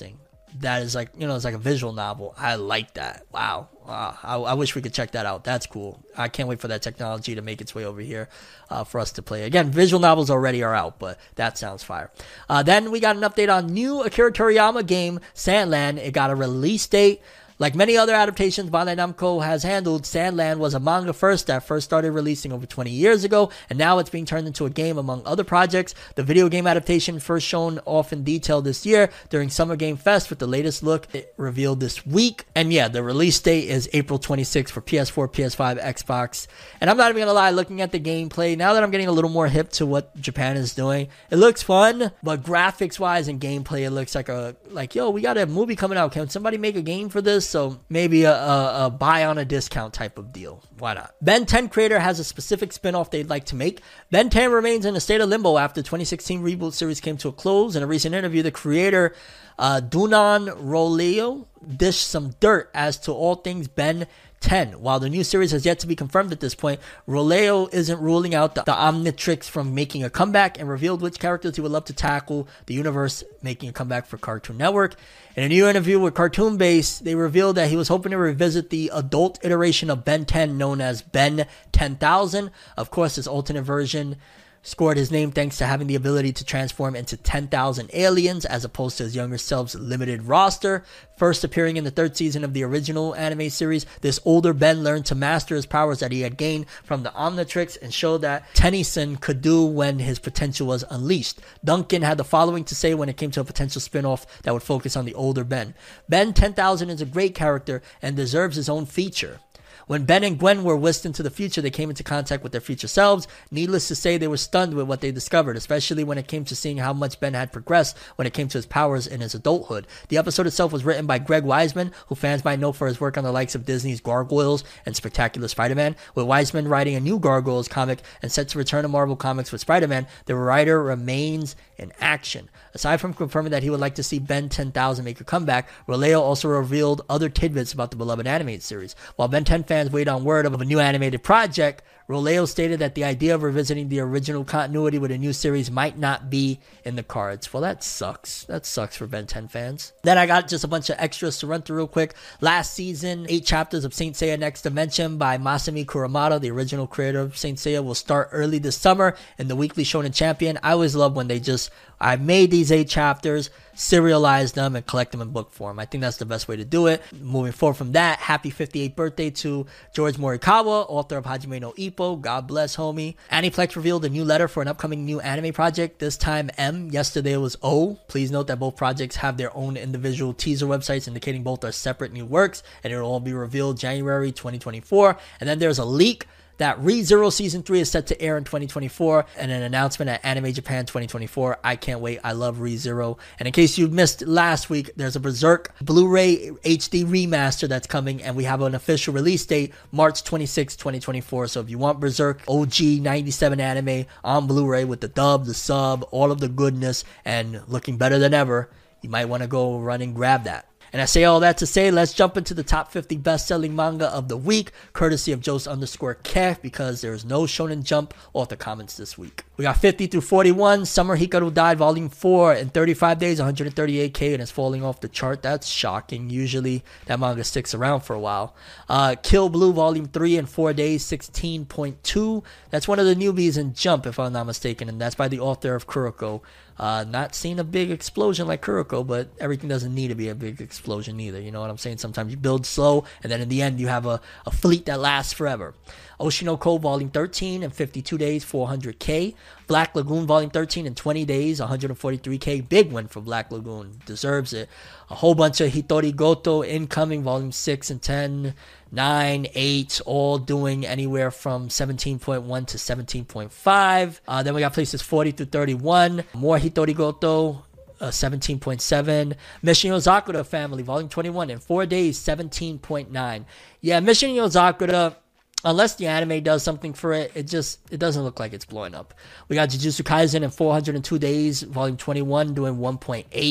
that is like, you know, it's like a visual novel. I like that. Wow. Wow. I, I wish we could check that out. That's cool. I can't wait for that technology to make its way over here uh, for us to play. Again, visual novels already are out, but that sounds fire. Uh, then we got an update on new Akira Toriyama game, Sandland. It got a release date. Like many other adaptations Bandai Namco has handled, Sandland was a manga first that first started releasing over twenty years ago, and now it's being turned into a game among other projects. The video game adaptation first shown off in detail this year during Summer Game Fest with the latest look it revealed this week. And yeah, the release date is April twenty-sixth for P S four, P S five, Xbox. And I'm not even gonna lie, looking at the gameplay, now that I'm getting a little more hip to what Japan is doing, it looks fun, but graphics wise and gameplay, it looks like a, like, yo, we got a movie coming out. Can somebody make a game for this? So maybe a, a, a buy on a discount type of deal. Why not? Ben ten creator has a specific spinoff they'd like to make. Ben ten remains in a state of limbo after the twenty sixteen reboot series came to a close. In a recent interview, the creator, uh, Dunan Roleo, dished some dirt as to all things Ben ten. While the new series has yet to be confirmed at this point, Roleo isn't ruling out the, the Omnitrix from making a comeback and revealed which characters he would love to tackle the universe making a comeback for Cartoon Network. In a new interview with Cartoon Base, they revealed that he was hoping to revisit the adult iteration of Ben ten known as Ben ten thousand. Of course, this alternate version scored his name thanks to having the ability to transform into ten thousand aliens as opposed to his younger self's limited roster. First appearing in the third season of the original anime series, this older Ben learned to master his powers that he had gained from the Omnitrix and showed that Tennyson could do when his potential was unleashed. Duncan had the following to say when it came to a potential spin-off that would focus on the older Ben. Ben ten thousand is a great character and deserves his own feature. When Ben and Gwen were whisked into the future, they came into contact with their future selves. Needless to say, they were stunned with what they discovered, especially when it came to seeing how much Ben had progressed when it came to his powers in his adulthood. The episode itself was written by Greg Weisman, who fans might know for his work on the likes of Disney's Gargoyles and Spectacular Spider-Man. With Weisman writing a new Gargoyles comic and set to return to Marvel Comics with Spider-Man, the writer remains in action. Aside from confirming that he would like to see Ben ten thousand make a comeback, Roleo also revealed other tidbits about the beloved animated series. While Ben ten fans wait on word of a new animated project, Roleo stated that the idea of revisiting the original continuity with a new series might not be in the cards. Well, that sucks. That sucks for Ben ten fans. Then I got just a bunch of extras to run through real quick. Last season, eight chapters of Saint Seiya Next Dimension by Masami Kurumada, the original creator of Saint Seiya, will start early this summer in the Weekly Shonen Champion. I always love when they just, I made these eight chapters, serialize them, and collect them in book form. I think that's the best way to do it. Moving forward from that, happy fifty-eighth birthday to George Morikawa, author of Hajime no Ippo. God bless, homie. Aniplex revealed a new letter for an upcoming new anime project, this time M. Yesterday was O. Please note that both projects have their own individual teaser websites indicating both are separate new works, and it will all be revealed January twenty twenty-four. And then there's a leak that ReZero Season three is set to air in twenty twenty-four, and an announcement at Anime Japan twenty twenty-four. I can't wait. I love ReZero. And in case you missed last week, there's a Berserk Blu-ray H D remaster that's coming, and we have an official release date, March twenty-sixth, twenty twenty-four. So if you want Berserk O G ninety-seven anime on Blu-ray with the dub, the sub, all of the goodness, and looking better than ever, you might want to go run and grab that. And I say all that to say, let's jump into the top fifty best-selling manga of the week, courtesy of Joe's underscore Kef, because there's no Shonen Jump author comments this week. We got fifty through forty-one, Summer Hikaru Died, Volume four, in thirty-five days, one hundred thirty-eight K, and it's falling off the chart. That's shocking. Usually, that manga sticks around for a while. Uh, Kill Blue, Volume three, in four days, sixteen point two. That's one of the newbies in Jump, if I'm not mistaken, and that's by the author of Kuroko. Uh, not seeing a big explosion like Kuroko, but everything doesn't need to be a big explosion either. You know what I'm saying? Sometimes you build slow, and then in the end, you have a, a fleet that lasts forever. Oshinoko Volume thirteen in fifty-two days, four hundred K. Black Lagoon Volume thirteen in twenty days, one hundred forty-three K. Big win for Black Lagoon. Deserves it. A whole bunch of Hitori Goto incoming, Volume six and ten, nine, eight, all doing anywhere from seventeen point one to seventeen point five. Uh, then we got places forty through thirty-one. More Hitori Goto. Uh, seventeen point seven. Mission Yozakura Family, Volume twenty-one, in four days, seventeen point nine. Yeah, Mission Yozakura, unless the anime does something for it, it just, it doesn't look like it's blowing up. We got Jujutsu Kaisen in four hundred two days, Volume twenty-one, doing one point eight.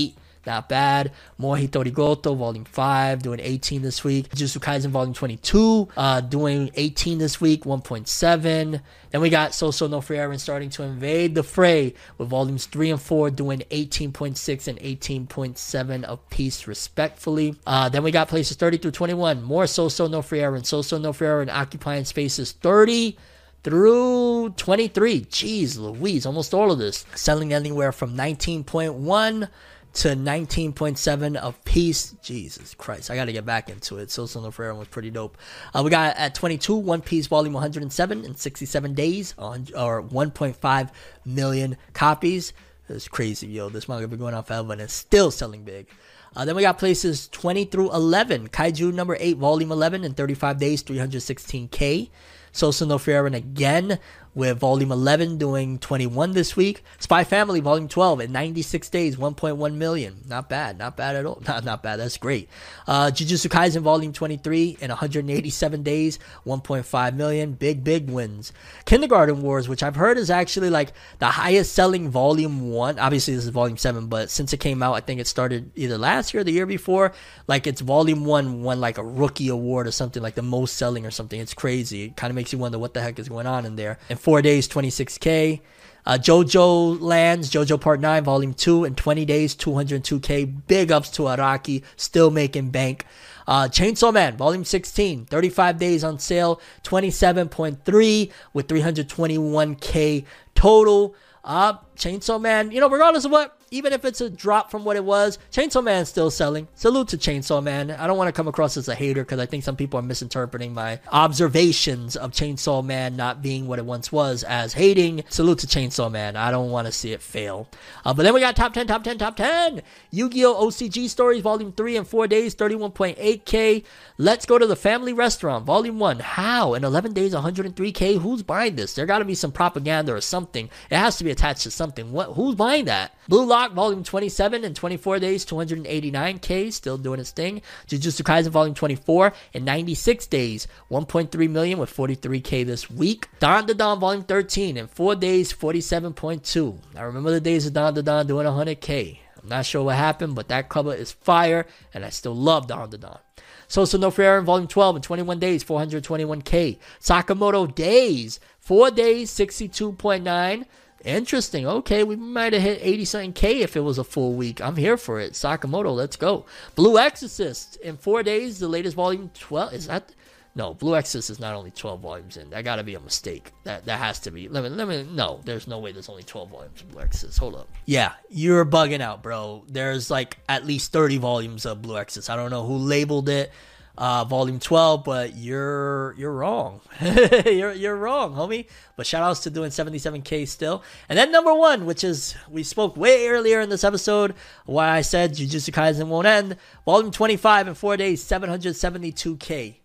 Not bad. More Hitorigoto, Volume five, doing eighteen this week. Jujutsu Kaisen Volume twenty-two, uh, doing eighteen this week, one point seven. Then we got Sousou no Frieren starting to invade the fray with Volumes three and four doing eighteen point six and eighteen point seven apiece respectfully. Uh, then we got places thirty through twenty-one. More Sousou no Frieren. Sousou no Frieren occupying spaces thirty through twenty-three. Jeez Louise, almost all of this. Selling anywhere from nineteen point one to nineteen point seven a piece. Jesus Christ, I gotta get back into it. Sousou no Frieren was pretty dope. Uh, we got at twenty-two, One Piece Volume one hundred seven in sixty-seven days, on, or one point five million copies. It's crazy, yo. This manga been going on forever and it's still selling big. Uh, then we got places twenty through eleven. Kaiju number eight, Volume eleven in thirty-five days, three hundred sixteen K. Sousou no Frieren again with Volume eleven doing twenty-one this week. Spy Family Volume twelve in ninety-six days, one point one million. Not bad, not bad at all. Not not bad, that's great. Uh, Jujutsu Kaisen Volume twenty-three in one hundred eighty-seven days, one point five million. Big, big wins. Kindergarten Wars, which I've heard is actually like the highest selling Volume one. Obviously, this is Volume seven, but since it came out, I think it started either last year or the year before. Like, it's Volume one won like a rookie award or something, like the most selling or something. It's crazy. It kind of makes you wonder what the heck is going on in there. And four days, twenty-six K. Uh, JoJo Lands, JoJo Part nine, Volume two, in twenty days, two hundred two K. Big ups to Araki, still making bank. Uh, Chainsaw Man, Volume sixteen, thirty-five days on sale, twenty-seven point three with three hundred twenty-one K total. Uh, Chainsaw Man, you know, regardless of what, even if it's a drop from what it was, Chainsaw Man's still selling. Salute to Chainsaw Man. I don't want to come across as a hater because I think some people are misinterpreting my observations of Chainsaw Man not being what it once was as hating. Salute to Chainsaw Man. I don't want to see it fail. Uh, but then we got top ten, top ten, top ten. Yu-Gi-Oh! O C G Stories, Volume three in four days, thirty-one point eight K. Let's Go to the Family Restaurant, Volume one. How? In eleven days, one hundred three K? Who's buying this? There got to be some propaganda or something. It has to be attached to something. What? Who's buying that? Blue Lock, Volume twenty-seven in twenty-four days, two hundred eighty-nine K, still doing its thing. Jujutsu Kaisen Volume twenty-four in ninety-six days, one point three million with forty-three K this week. Don Da Don Volume thirteen in four days, forty-seven point two. I remember the days of Don Da Don doing one hundred K. I'm not sure what happened, but that cover is fire, and I still love Don Da Don. Sousou no Frieren Volume twelve in twenty-one days, four hundred twenty-one K. Sakamoto Days, four days, sixty-two point nine. Interesting. Okay, we might have hit eighty something K if it was a full week. I'm here for it. Sakamoto, let's go. Blue Exorcist in four days, the latest volume twelve. Is that? No, Blue Exorcist is not only twelve volumes in. That got to be a mistake. That that has to be. Let me, let me, no, there's no way there's only twelve volumes of Blue Exorcist. Hold up. Yeah, you're bugging out, bro. There's like at least thirty volumes of Blue Exorcist. I don't know who labeled it. Uh, volume twelve, but you're you're wrong. you're you're wrong, homie. But shout outs to doing seventy-seven K still. And then number one, which is we spoke way earlier in this episode, why I said Jujutsu Kaisen won't end. Volume twenty-five in four days, seven hundred seventy-two K.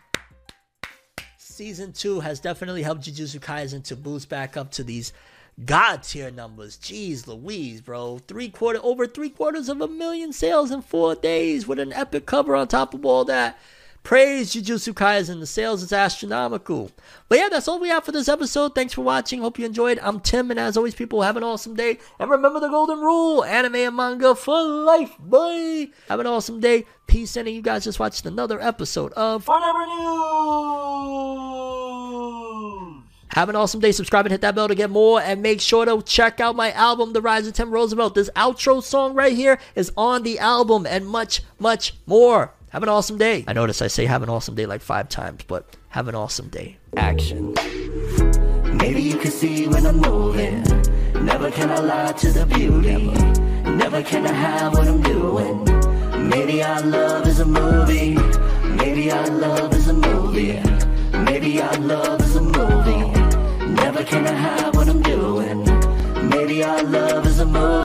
Season two has definitely helped Jujutsu Kaisen to boost back up to these God tier numbers. Jeez Louise, bro. Three quarter, over three quarters of a million sales in four days with an epic cover on top of all that. Praise Jujutsu Kaisen. The sales is astronomical. But yeah, that's all we have for this episode. Thanks for watching. Hope you enjoyed. I'm Tim, and as always, people, have an awesome day. And remember the golden rule. Anime and manga for life. Bye. Have an awesome day. Peace, and you guys just watched another episode of Forever News. Have an awesome day. Subscribe and hit that bell to get more. And make sure to check out my album, The Rise of Tim Roosevelt. This outro song right here is on the album and much, much more. Have an awesome day. I notice I say have an awesome day like five times, but have an awesome day. Action. Maybe you can see when I'm moving. Never can I lie to the beauty. Never can I hide what I'm doing. Maybe our love is a movie. Maybe our love is a movie. Maybe our love is a movie. Never can I hide what I'm doing. Maybe our love is a movie.